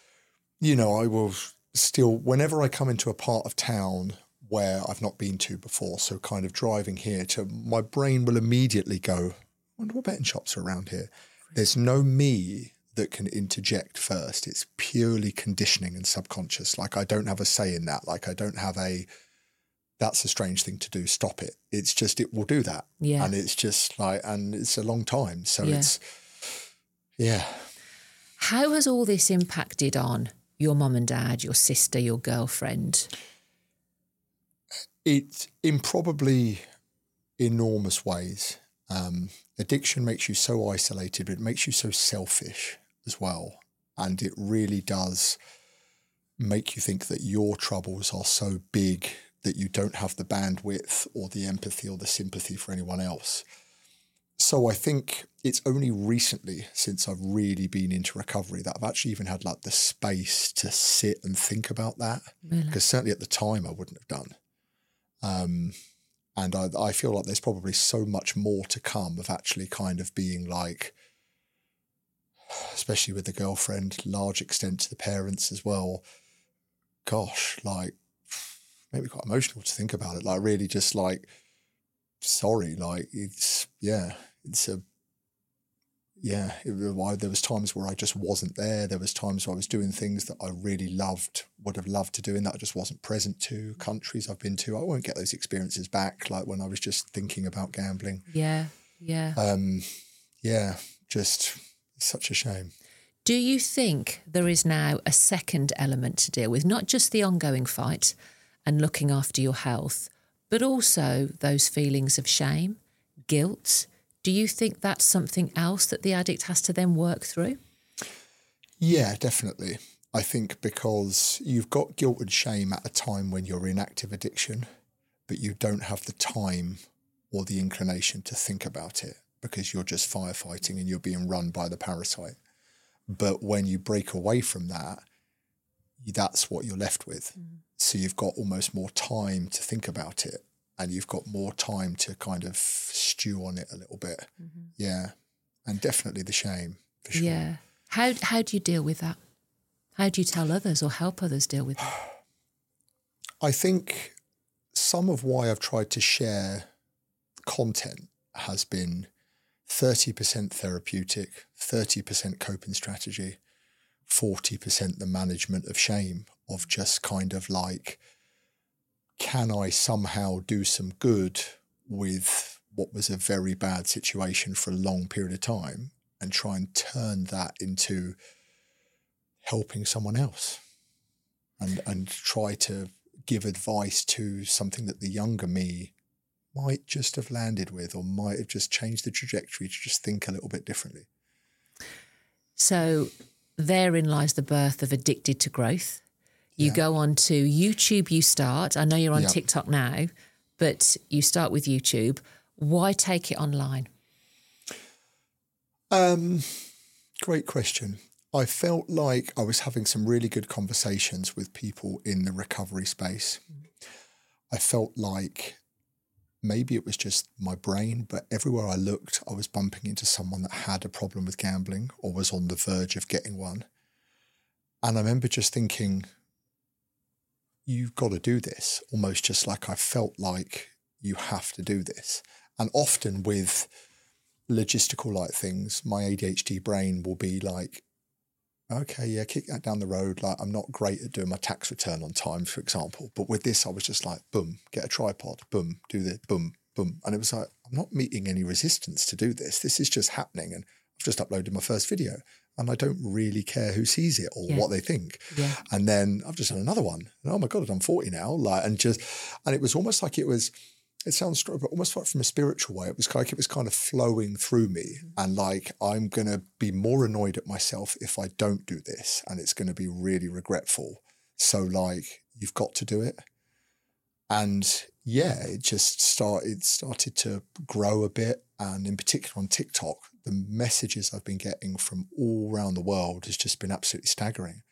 [SPEAKER 1] you know, I will still, whenever I come into a part of town where I've not been to before, so kind of driving here to, my brain will immediately go, I wonder what betting shops are around here. There's no me that can interject first. It's purely conditioning and subconscious. Like, I don't have a say in that. Like, I don't have a, that's a strange thing to do. Stop it. It's just, it will do that.
[SPEAKER 2] Yeah.
[SPEAKER 1] And it's just like, and it's a long time. So
[SPEAKER 2] yeah.
[SPEAKER 1] it's, yeah.
[SPEAKER 2] How has all this impacted on your mum and dad, your sister, your girlfriend?
[SPEAKER 1] It, in probably enormous ways. Um, addiction makes you so isolated, but it makes you so selfish as well. And it really does make you think that your troubles are so big that you don't have the bandwidth or the empathy or the sympathy for anyone else. So I think it's only recently since I've really been into recovery that I've actually even had like the space to sit and think about that. Really? Because certainly at the time I wouldn't have done. Um, and I, I feel like there's probably so much more to come of actually kind of being like, especially with the girlfriend, large extent to the parents as well. Gosh, like, maybe quite emotional to think about it. Like, really just like, sorry, like, it's, yeah, it's a, yeah, it, I, there was times where I just wasn't there. There was times where I was doing things that I really loved, would have loved to do, and that I just wasn't present to. Countries I've been to, I won't get those experiences back, like when I was just thinking about gambling.
[SPEAKER 2] Yeah, yeah.
[SPEAKER 1] Um, yeah, just such a shame.
[SPEAKER 2] Do you think there is now a second element to deal with, not just the ongoing fight and looking after your health, but also those feelings of shame, guilt? Do you think that's something else that the addict has to then work through?
[SPEAKER 1] Yeah, definitely. I think because you've got guilt and shame at a time when you're in active addiction, but you don't have the time or the inclination to think about it because you're just firefighting and you're being run by the parasite. But when you break away from that, that's what you're left with. Mm. So you've got almost more time to think about it. And you've got more time to kind of stew on it a little bit. Mm-hmm. Yeah. And definitely the shame, for sure.
[SPEAKER 2] Yeah. How how do you deal with that? How do you tell others or help others deal with that?
[SPEAKER 1] I think some of why I've tried to share content has been thirty percent therapeutic, thirty percent coping strategy, forty percent the management of shame, of just kind of like, can I somehow do some good with what was a very bad situation for a long period of time and try and turn that into helping someone else and, and try to give advice to something that the younger me might just have landed with or might have just changed the trajectory to just think a little bit differently.
[SPEAKER 2] So therein lies the birth of Addicted to Growth. You
[SPEAKER 1] Yeah.
[SPEAKER 2] go on to YouTube, you start. I know you're on
[SPEAKER 1] Yeah.
[SPEAKER 2] TikTok now, but you start with YouTube. Why take it online?
[SPEAKER 1] Um, great question. I felt like I was having some really good conversations with people in the recovery space. I felt like maybe it was just my brain, but everywhere I looked, I was bumping into someone that had a problem with gambling or was on the verge of getting one. And I remember just thinking, you've got to do this, almost just like I felt like you have to do this. And often with logistical like things, my A D H D brain will be like, okay, yeah, kick that down the road. Like, I'm not great at doing my tax return on time, for example. But with this, I was just like, boom, get a tripod, boom, do this, boom, boom. And it was like, I'm not meeting any resistance to do this. This is just happening. And I've just uploaded my first video and I don't really care who sees it or
[SPEAKER 2] Yeah.
[SPEAKER 1] what they think.
[SPEAKER 2] Yeah.
[SPEAKER 1] And then I've just done another one. And oh my God, I've done forty now. Like, and just, and it was almost like it was, it sounds strong, but almost like from a spiritual way. It was like it was kind of flowing through me. And like, I'm going to be more annoyed at myself if I don't do this. And it's going to be really regretful. So like, you've got to do it. And yeah, it just started, started to grow a bit. And in particular on TikTok, the messages I've been getting from all around the world has just been absolutely staggering.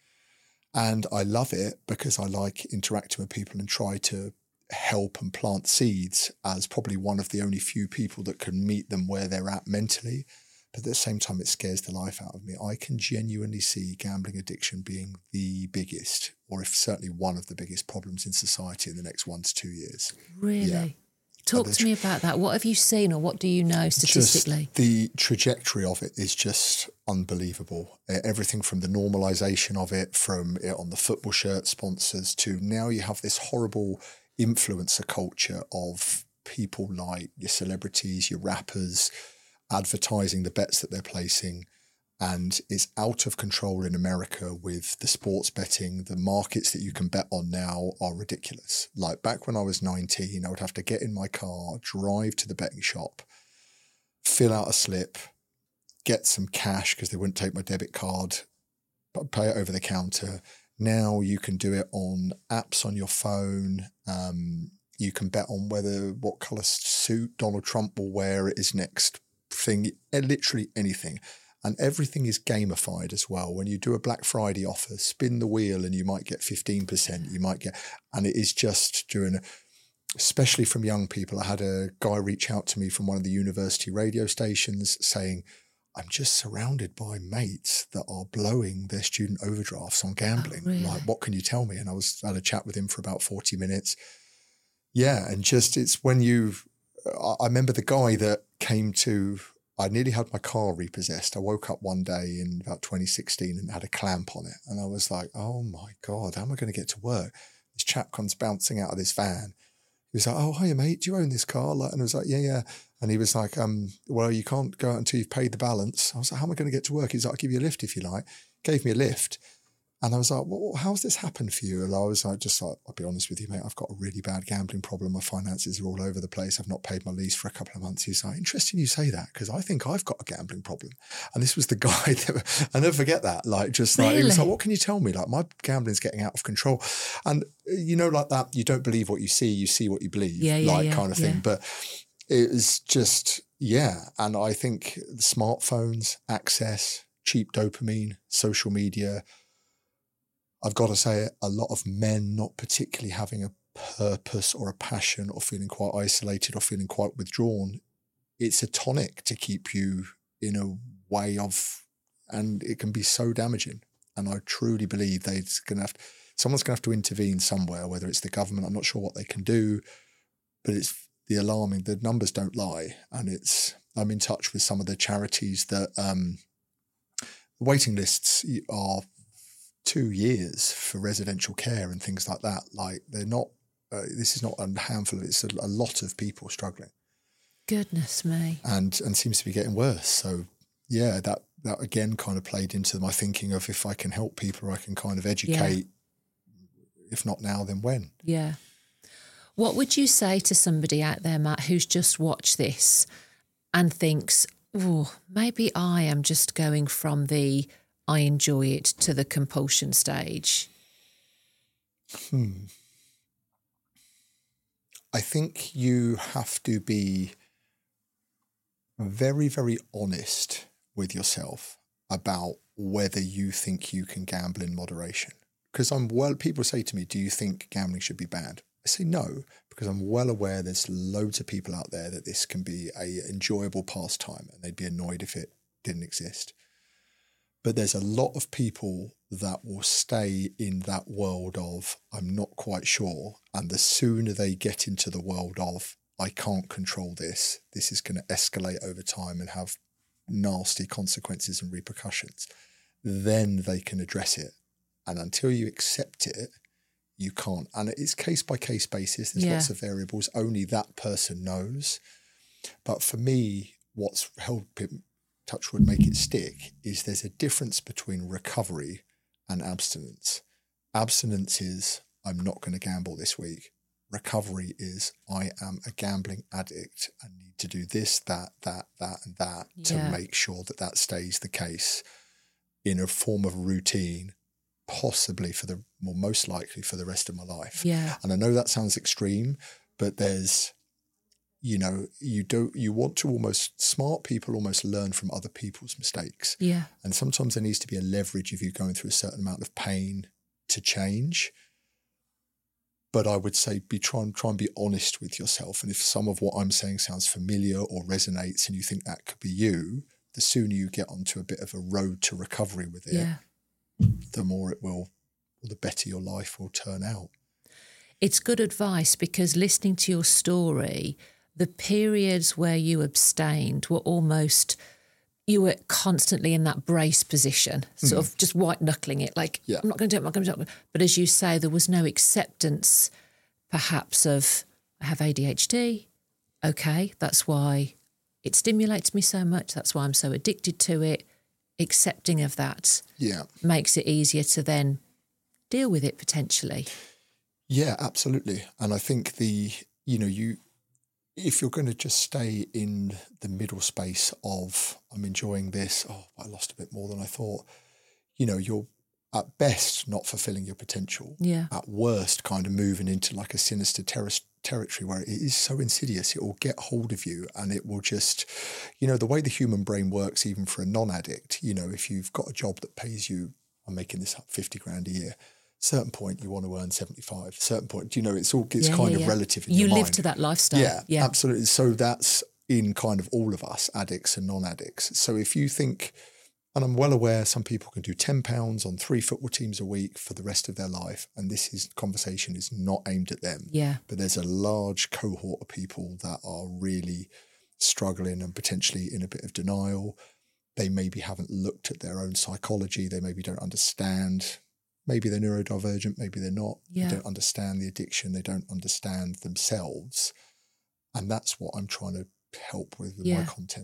[SPEAKER 1] And I love it because I like interacting with people and try to help and plant seeds as probably one of the only few people that can meet them where they're at mentally. But at the same time, it scares the life out of me. I can genuinely see gambling addiction being the biggest, or if certainly one of the biggest problems in society in the next one to two years.
[SPEAKER 2] Really?
[SPEAKER 1] Yeah.
[SPEAKER 2] Talk
[SPEAKER 1] Uh,
[SPEAKER 2] to me about that. What have you seen or what do you know statistically?
[SPEAKER 1] Just the trajectory of it is just unbelievable. Uh, Everything from the normalization of it, from it on the football shirt sponsors to now you have this horrible influencer culture of people like your celebrities, your rappers, advertising the bets that they're placing. And it's out of control in America with the sports betting. The markets that you can bet on now are ridiculous. Like back when I was nineteen, I would have to get in my car, drive to the betting shop, fill out a slip, get some cash because they wouldn't take my debit card, but pay it over the counter. Now you can do it on apps on your phone. Um, you can bet on whether what colour suit Donald Trump will wear at his next thing, literally anything. And everything is gamified as well. When you do a Black Friday offer, spin the wheel and you might get fifteen percent. You might get, and it is just during, a, especially from young people. I had a guy reach out to me from one of the university radio stations saying, I'm just surrounded by mates that are blowing their student overdrafts on gambling.
[SPEAKER 2] Oh, really?
[SPEAKER 1] Like, what can you tell me? And I was I had a chat with him for about forty minutes. Yeah, and just it's when you, I remember the guy that came to, I nearly had my car repossessed. I woke up one day in about twenty sixteen and had a clamp on it. And I was like, oh my God, how am I going to get to work? This chap comes bouncing out of this van. He was like, oh, hiya, mate, do you own this car? Like, and I was like, yeah, yeah. And he was like, um, well, you can't go out until you've paid the balance. I was like, how am I going to get to work? He's like, I'll give you a lift if you like. Gave me a lift. And I was like, well, how's this happened for you? And I was like, just like, I'll be honest with you, mate, I've got a really bad gambling problem. My finances are all over the place. I've not paid my lease for a couple of months. He's like, interesting you say that because I think I've got a gambling problem. And this was the guy that, I never forget that. Like, just like,
[SPEAKER 2] Really?
[SPEAKER 1] he was like, what can you tell me? Like, my gambling's getting out of control. And, you know, like that, you don't believe what you see, you see what you believe,
[SPEAKER 2] Yeah, yeah,
[SPEAKER 1] like
[SPEAKER 2] yeah,
[SPEAKER 1] kind of
[SPEAKER 2] yeah.
[SPEAKER 1] thing. But it was just, yeah. And I think the smartphones, access, cheap dopamine, social media, I've got to say it, a lot of men not particularly having a purpose or a passion or feeling quite isolated or feeling quite withdrawn. It's a tonic to keep you in a way of, and it can be so damaging. And I truly believe they're going to have, someone's going to have to intervene somewhere, whether it's the government, I'm not sure what they can do, but it's the alarming, the numbers don't lie. And it's, I'm in touch with some of the charities that um, waiting lists are two years for residential care and things like that. Like they're not, uh, this is not a handful of, it's a, a lot of people struggling.
[SPEAKER 2] Goodness me.
[SPEAKER 1] And and seems to be getting worse. So, yeah, that, that again kind of played into my thinking of if I can help people, I can kind of educate, yeah. If not now, then when?
[SPEAKER 2] Yeah. What would you say to somebody out there, Matt, who's just watched this and thinks, oh, maybe I am just going from the I enjoy it to the compulsion stage?
[SPEAKER 1] Hmm. I think you have to be very, very honest with yourself about whether you think you can gamble in moderation. Because I'm well, people say to me, do you think gambling should be banned? I say no, because I'm well aware there's loads of people out there that this can be a enjoyable pastime and they'd be annoyed if it didn't exist. But there's a lot of people that will stay in that world of, I'm not quite sure. And the sooner they get into the world of, I can't control this, this is going to escalate over time and have nasty consequences and repercussions, then they can address it. And until you accept it, you can't. And it's case by case basis. There's yeah. lots of variables. Only that person knows. But for me, what's helped it, touch wood, make it stick is there's a difference between recovery and abstinence. Abstinence is, I'm not going to gamble this week. Recovery is, I am a gambling addict. I need to do this, that, that, that, and that yeah. to make sure that that stays the case in a form of routine, possibly for the, well, most likely for the rest of my life.
[SPEAKER 2] Yeah.
[SPEAKER 1] And I know that sounds extreme, but there's, you know, you don't, you want to almost, smart people almost learn from other people's mistakes.
[SPEAKER 2] Yeah.
[SPEAKER 1] And sometimes there needs to be a leverage if you're going through a certain amount of pain to change. But I would say be try and try and be honest with yourself. And if some of what I'm saying sounds familiar or resonates and you think that could be you, the sooner you get onto a bit of a road to recovery with it,
[SPEAKER 2] yeah.
[SPEAKER 1] the more it will, or the better your life will turn out.
[SPEAKER 2] It's good advice, because listening to your story, the periods where you abstained were almost, you were constantly in that brace position, sort mm. of just white knuckling it, like, yeah. I'm not going to do it, I'm not going to do it. But as you say, there was no acceptance perhaps of, I have A D H D. Okay, that's why it stimulates me so much. That's why I'm so addicted to it. Accepting of that
[SPEAKER 1] yeah.
[SPEAKER 2] makes it easier to then deal with it potentially.
[SPEAKER 1] Yeah, absolutely. And I think the, you know, you, if you're going to just stay in the middle space of, I'm enjoying this, oh, I lost a bit more than I thought, you know, you're at best not fulfilling your potential.
[SPEAKER 2] Yeah.
[SPEAKER 1] At worst, kind of moving into like a sinister ter- territory where it is so insidious, it will get hold of you and it will just, you know, the way the human brain works, even for a non-addict, you know, if you've got a job that pays you, I'm making this up, fifty grand a year, certain point you want to earn seventy-five, certain point, you know, it's all, it's
[SPEAKER 2] yeah,
[SPEAKER 1] kind
[SPEAKER 2] yeah,
[SPEAKER 1] of
[SPEAKER 2] yeah.
[SPEAKER 1] relative in
[SPEAKER 2] you
[SPEAKER 1] your
[SPEAKER 2] live
[SPEAKER 1] mind.
[SPEAKER 2] To that lifestyle.
[SPEAKER 1] Yeah,
[SPEAKER 2] yeah,
[SPEAKER 1] absolutely. So that's in kind of all of us, addicts and non-addicts. So if you think, and I'm well aware some people can do ten pounds on three football teams a week for the rest of their life, and this is conversation is not aimed at them.
[SPEAKER 2] Yeah.
[SPEAKER 1] But there's a large cohort of people that are really struggling and potentially in a bit of denial. They maybe haven't looked at their own psychology. They maybe don't understand. Maybe they're neurodivergent, maybe they're not.
[SPEAKER 2] Yeah.
[SPEAKER 1] They don't understand the addiction. They don't understand themselves. And that's what I'm trying to help with with
[SPEAKER 2] yeah.
[SPEAKER 1] my content.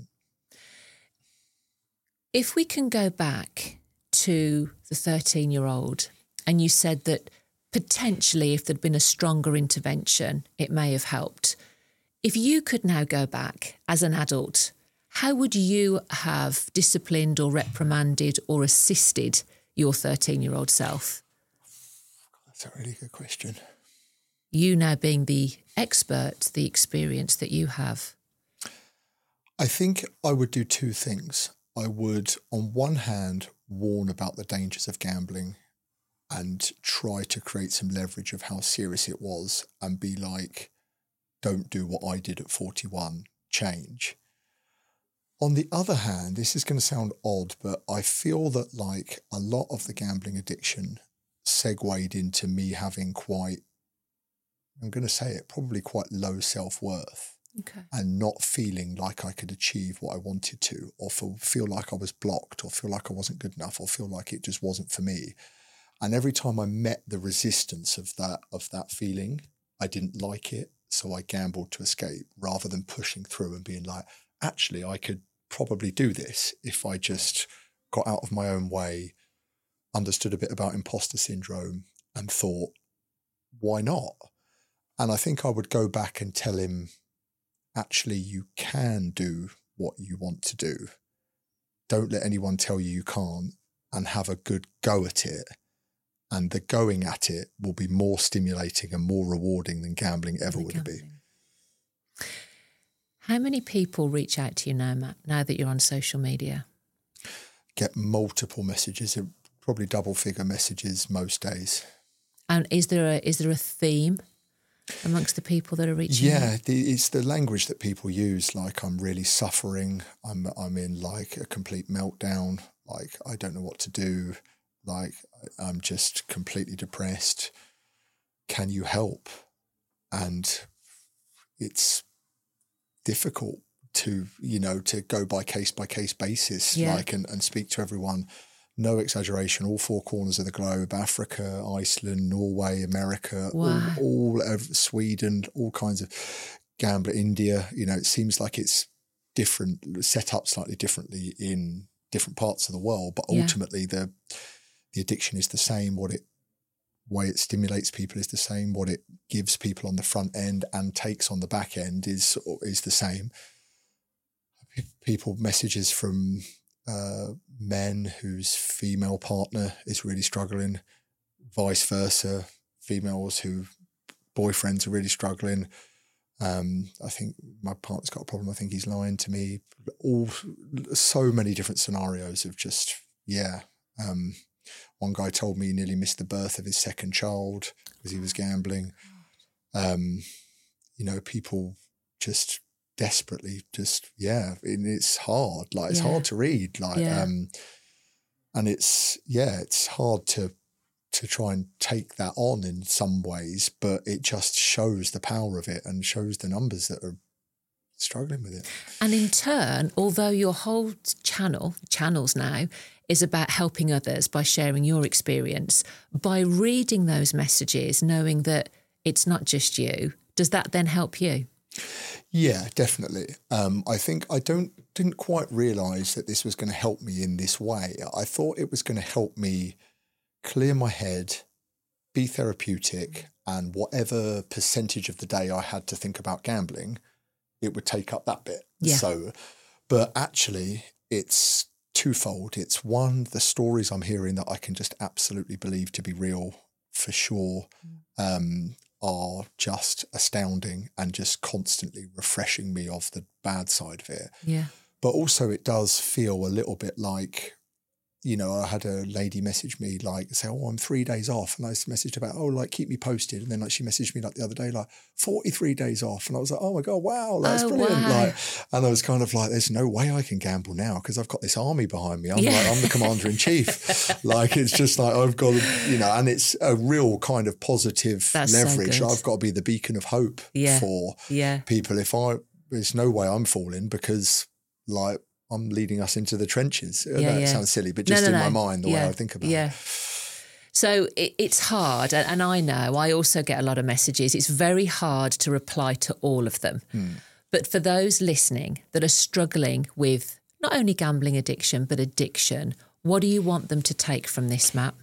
[SPEAKER 2] If we can go back to the thirteen-year-old, and you said that potentially if there'd been a stronger intervention, it may have helped. If you could now go back as an adult, how would you have disciplined or reprimanded or assisted your thirteen-year-old self?
[SPEAKER 1] That's a really good question.
[SPEAKER 2] You now being the expert, the experience that you have.
[SPEAKER 1] I think I would do two things. I would, on one hand, warn about the dangers of gambling and try to create some leverage of how serious it was and be like, don't do what I did at forty-one, change. On the other hand, this is going to sound odd, but I feel that like a lot of the gambling addiction segued into me having quite, I'm going to say it, probably quite low self-worth.
[SPEAKER 2] Okay.
[SPEAKER 1] And not feeling like I could achieve what I wanted to, or feel, feel like I was blocked, or feel like I wasn't good enough, or feel like it just wasn't for me. And every time I met the resistance of that of that feeling, I didn't like it. So I gambled to escape rather than pushing through and being like, actually, I could probably do this if I just got out of my own way, understood a bit about imposter syndrome and thought, why not? And I think I would go back and tell him, actually, you can do what you want to do. Don't let anyone tell you you can't, and have a good go at it. And the going at it will be more stimulating and more rewarding than gambling ever would be.
[SPEAKER 2] How many people reach out to you now, Matt, now that you're on social media?
[SPEAKER 1] Get multiple messages, probably double figure messages most days.
[SPEAKER 2] And is there a is there a theme amongst the people that are reaching
[SPEAKER 1] yeah,
[SPEAKER 2] out?
[SPEAKER 1] Yeah, it's the language that people use, like I'm really suffering, I'm I'm in like a complete meltdown, like I don't know what to do, like I'm just completely depressed. Can you help? And it's difficult to, you know, to go by case by case basis, yeah. like and, and speak to everyone. No exaggeration, all four corners of the globe, Africa, Iceland, Norway, America,
[SPEAKER 2] wow.
[SPEAKER 1] all, all of Sweden, all kinds of gambler, India. You know, it seems like it's different, set up slightly differently in different parts of the world, but ultimately yeah. the the addiction is the same. What it way it stimulates people is the same. What it gives people on the front end and takes on the back end is is the same. People, messages from uh, men whose female partner is really struggling, vice versa, females who boyfriends are really struggling. Um, I think my partner's got a problem. I think he's lying to me. All so many different scenarios of just, yeah. Um, one guy told me he nearly missed the birth of his second child because he was gambling. Um, you know, people just desperately just, yeah, and it's hard. Like, it's yeah. hard to read. Like, yeah. um, and it's, yeah, it's hard to, to try and take that on in some ways, but it just shows the power of it and shows the numbers that are struggling with it.
[SPEAKER 2] And in turn, although your whole channel, channels now, is about helping others by sharing your experience, by reading those messages, knowing that it's not just you, does that then help you?
[SPEAKER 1] Yeah, definitely. Um, I think I don't didn't quite realise that this was going to help me in this way. I thought it was going to help me clear my head, be therapeutic, and whatever percentage of the day I had to think about gambling, it would take up that bit.
[SPEAKER 2] Yeah.
[SPEAKER 1] So, but actually, it's twofold. It's one, the stories I'm hearing that I can just absolutely believe to be real for sure. Um, are just astounding and just constantly refreshing me of the bad side of it.
[SPEAKER 2] Yeah.
[SPEAKER 1] But also it does feel a little bit like, you know, I had a lady message me like, say, oh, I'm three days off. And I messaged about, oh, like, keep me posted. And then like she messaged me like the other day, like forty-three days off. And I was like, oh my God, wow, that's oh, brilliant. Wow. Like, and I was kind of like, there's no way I can gamble now because I've got this army behind me. I'm yeah. like, I'm the commander in chief. Like, it's just like, I've got to, you know, and it's a real kind of positive that's leverage. So I've got to be the beacon of hope yeah. for
[SPEAKER 2] yeah.
[SPEAKER 1] people. If I, there's no way I'm falling because like, I'm leading us into the trenches.
[SPEAKER 2] Yeah,
[SPEAKER 1] that
[SPEAKER 2] yeah.
[SPEAKER 1] sounds silly, but just no, no, in no. my mind, the
[SPEAKER 2] yeah.
[SPEAKER 1] way I think about
[SPEAKER 2] yeah.
[SPEAKER 1] it.
[SPEAKER 2] So it, it's hard. And I know I also get a lot of messages. It's very hard to reply to all of them.
[SPEAKER 1] Hmm.
[SPEAKER 2] But for those listening that are struggling with not only gambling addiction, but addiction, what do you want them to take from this, Matt?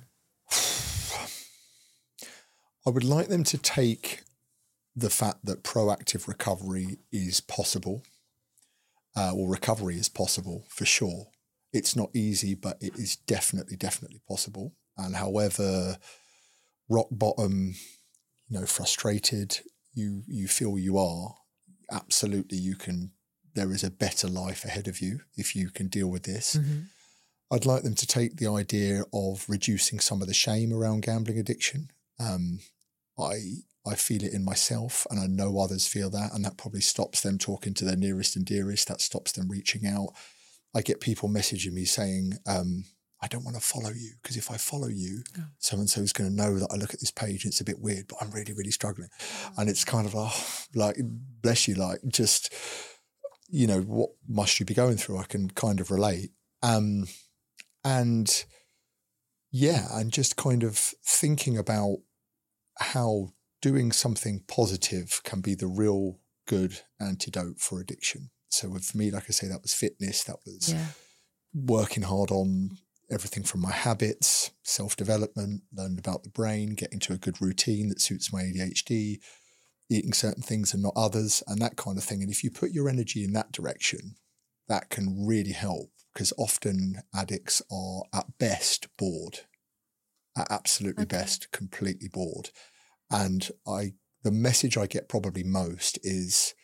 [SPEAKER 1] I would like them to take the fact that proactive recovery is possible. Uh, or recovery is possible for sure. It's not easy, but it is definitely, definitely possible. And however rock bottom, you know, frustrated you you feel you are, absolutely you can, there is a better life ahead of you if you can deal with this.
[SPEAKER 2] Mm-hmm.
[SPEAKER 1] I'd like them to take the idea of reducing some of the shame around gambling addiction. Um, I I feel it in myself and I know others feel that, and that probably stops them talking to their nearest and dearest. That stops them reaching out. I get people messaging me saying, um, I don't want to follow you because if I follow you, oh. so-and-so is going to know that I look at this page and it's a bit weird, but I'm really, really struggling. Oh. And it's kind of, oh, like, bless you, like just, you know, what must you be going through? I can kind of relate. Um, and yeah, and just kind of thinking about how doing something positive can be the real good antidote for addiction. So for me, like I say, that was fitness, that was
[SPEAKER 2] yeah.
[SPEAKER 1] working hard on everything from my habits, self-development, learning about the brain, getting to a good routine that suits my A D H D, eating certain things and not others, and that kind of thing. And if you put your energy in that direction, that can really help, because often addicts are at best bored, at absolutely
[SPEAKER 2] Okay.
[SPEAKER 1] best completely bored. And I, the message I get probably most is,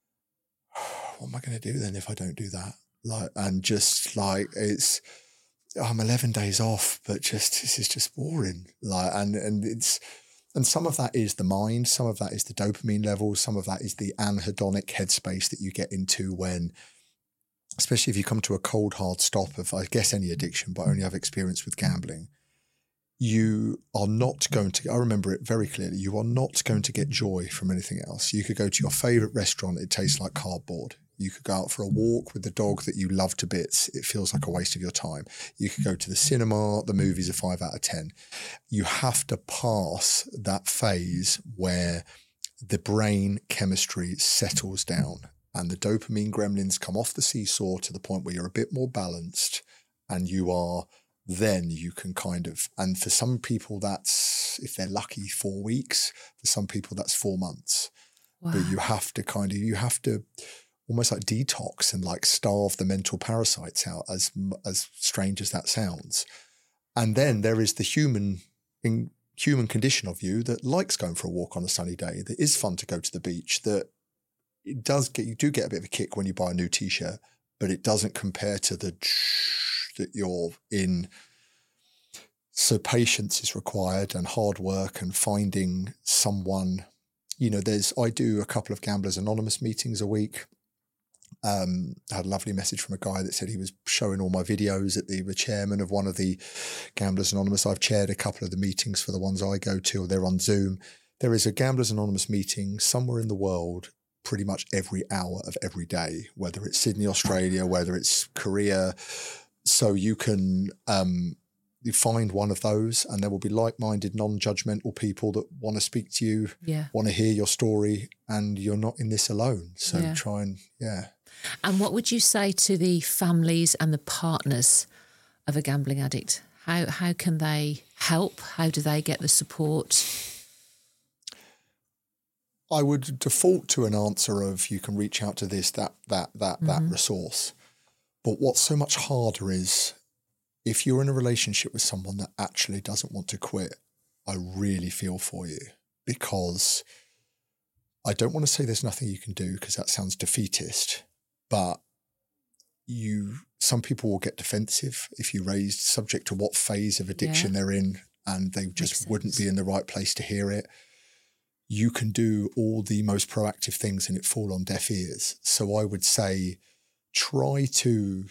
[SPEAKER 1] what am I going to do then if I don't do that? Like, and just like, it's, I'm eleven days off, but just, this is just boring. Like, and, and it's, and some of that is the mind, some of that is the dopamine levels, some of that is the anhedonic headspace that you get into when, especially if you come to a cold, hard stop of, I guess, any addiction, but only have experience with gambling, you are not going to, I remember it very clearly, you are not going to get joy from anything else. You could go to your favorite restaurant, it tastes like cardboard. You could go out for a walk with the dog that you love to bits. It feels like a waste of your time. You could go to the cinema, the movie's a five out of ten. You have to pass that phase where the brain chemistry settles down and the dopamine gremlins come off the seesaw to the point where you're a bit more balanced, and you are, then you can kind of, and for some people that's, if they're lucky, four weeks. For some people that's four months.
[SPEAKER 2] Wow.
[SPEAKER 1] But you have to kind of, you have to almost like detox and like starve the mental parasites out, as as strange as that sounds. And then there is the human in, human condition of you that likes going for a walk on a sunny day, that is fun to go to the beach, that it does get, you do get a bit of a kick when you buy a new t-shirt, but it doesn't compare to the that you're in. So patience is required and hard work and finding someone, you know, there's, I do a couple of Gamblers Anonymous meetings a week. Um, I had a lovely message from a guy that said he was showing all my videos at the, the chairman of one of the Gamblers Anonymous. I've chaired a couple of the meetings for the ones I go to, or they're on Zoom. There is a Gamblers Anonymous meeting somewhere in the world pretty much every hour of every day, whether it's Sydney, Australia, whether it's Korea. So you can um, you find one of those, and there will be like-minded, non-judgmental people that want to speak to you,
[SPEAKER 2] yeah.
[SPEAKER 1] want to hear your story, and you're not in this alone. So
[SPEAKER 2] yeah.
[SPEAKER 1] try and, yeah.
[SPEAKER 2] And what would you say to the families and the partners of a gambling addict? How how can they help? How do they get the support?
[SPEAKER 1] I would default to an answer of, you can reach out to this, that, that, that, mm-hmm. that resource. But what's so much harder is, if you're in a relationship with someone that actually doesn't want to quit, I really feel for you, because I don't want to say there's nothing you can do, because that sounds defeatist, but you, some people will get defensive if you raised subject to what phase of addiction yeah. they're in, and they just wouldn't be in the right place to hear it. You can do all the most proactive things and it fall on deaf ears. So I would say, try to,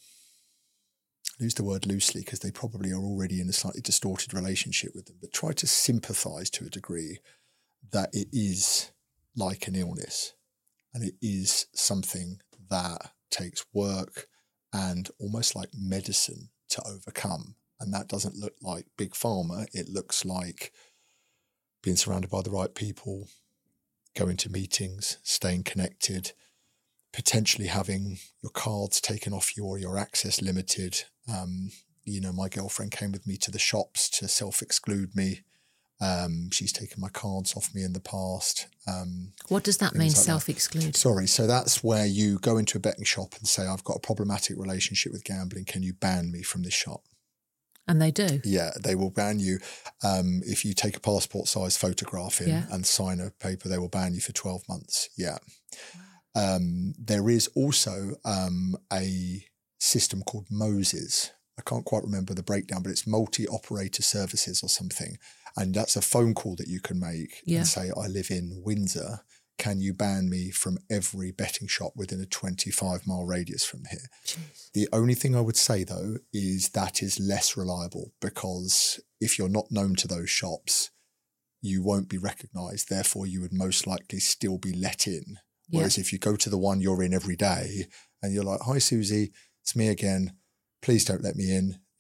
[SPEAKER 1] use the word loosely because they probably are already in a slightly distorted relationship with them, but try to sympathise to a degree that it is like an illness, and it is something that takes work and almost like medicine to overcome. And that doesn't look like big pharma. It looks like being surrounded by the right people, going to meetings, staying connected, potentially having your cards taken off you or your access limited. Um, you know, my girlfriend came with me to the shops to self-exclude me. Um, she's taken my cards off me in the past. Um,
[SPEAKER 2] what does that mean,
[SPEAKER 1] like
[SPEAKER 2] self-exclude?
[SPEAKER 1] That. Sorry, so that's where you go into a betting shop and say, I've got a problematic relationship with gambling. Can you ban me from this shop?
[SPEAKER 2] And they do?
[SPEAKER 1] Yeah, they will ban you. Um, if you take a passport-sized photograph in yeah. and sign a paper, they will ban you for twelve months. Yeah. Wow. Um, there is also um, a system called Moses. I can't quite remember the breakdown, but it's multi-operator services or something. And that's a phone call that you can make yeah. and say, I live in Windsor. Can you ban me from every betting shop within a twenty-five mile radius from here? Jeez. The only thing I would say, though, is that is less reliable, because if you're not known to those shops, you won't be recognised. Therefore, you would most likely still be let in. Yeah. Whereas if you go to the one you're in every day and you're like, hi, Susie, it's me again. Please don't let me in.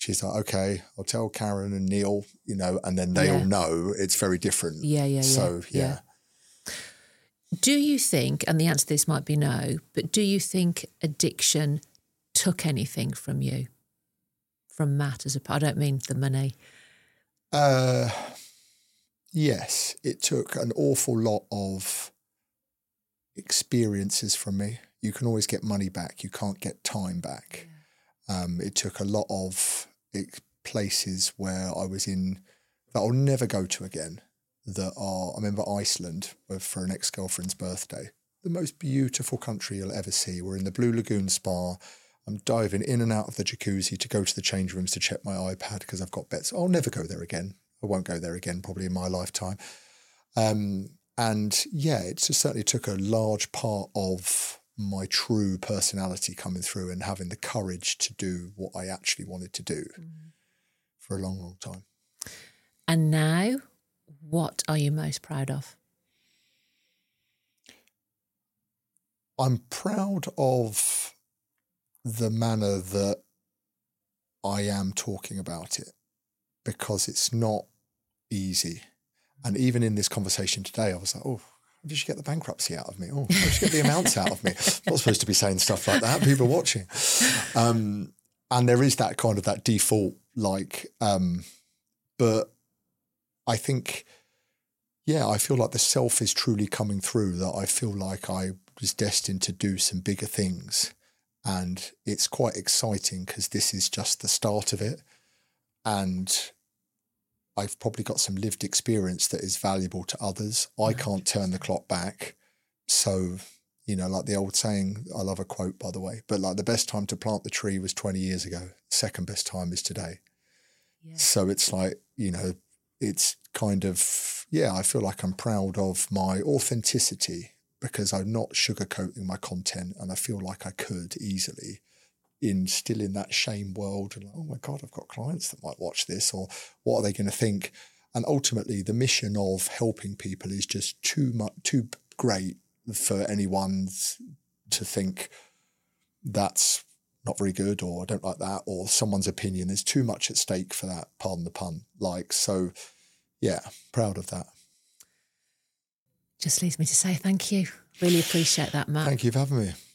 [SPEAKER 1] she's like, okay, I'll tell Karen and Neil, you know, and then they
[SPEAKER 2] Yeah.
[SPEAKER 1] all know it's very different.
[SPEAKER 2] Yeah, yeah, yeah.
[SPEAKER 1] So, yeah.
[SPEAKER 2] yeah. Do you think, and the answer to this might be no, but do you think addiction took anything from you, from Matt as a, I don't mean the money.
[SPEAKER 1] Uh, yes, it took an awful lot of experiences from me. You can always get money back. You can't get time back. Yeah. Um, it took a lot of it, places where I was in that I'll never go to again. That are, I remember Iceland for an ex-girlfriend's birthday. The most beautiful country you'll ever see. We're in the Blue Lagoon Spa. I'm diving in and out of the jacuzzi to go to the change rooms to check my iPad because I've got bets. I'll never go there again. I won't go there again probably in my lifetime. Um, and yeah, it just certainly took a large part of my true personality coming through and having the courage to do what I actually wanted to do mm. for a long, long time.
[SPEAKER 2] And now, what are you most proud of?
[SPEAKER 1] I'm proud of the manner that I am talking about it, because it's not easy. And even in this conversation today, I was like, oh, how did you get the bankruptcy out of me? Oh, how did you get the amounts out of me? I'm not supposed to be saying stuff like that. People are watching. Um, and there is that kind of that default, like, um, but I think, yeah, I feel like the self is truly coming through, that I feel like I was destined to do some bigger things. And it's quite exciting because this is just the start of it. And I've probably got some lived experience that is valuable to others. I can't turn the clock back. So, you know, like the old saying, I love a quote, by the way, but like the best time to plant the tree was twenty years ago. Second best time is today. Yeah. So it's like, you know, it's kind of, yeah, I feel like I'm proud of my authenticity because I'm not sugarcoating my content, and I feel like I could easily in still in that shame world. And like, oh my God, I've got clients that might watch this, or what are they going to think? And ultimately the mission of helping people is just too much, too great for anyone to think that's not very good, or I don't like that, or someone's opinion. There's too much at stake for that, pardon the pun. Like, so yeah, proud of that.
[SPEAKER 2] Just leaves me to say thank you. Really appreciate that, Matt.
[SPEAKER 1] Thank you for having me.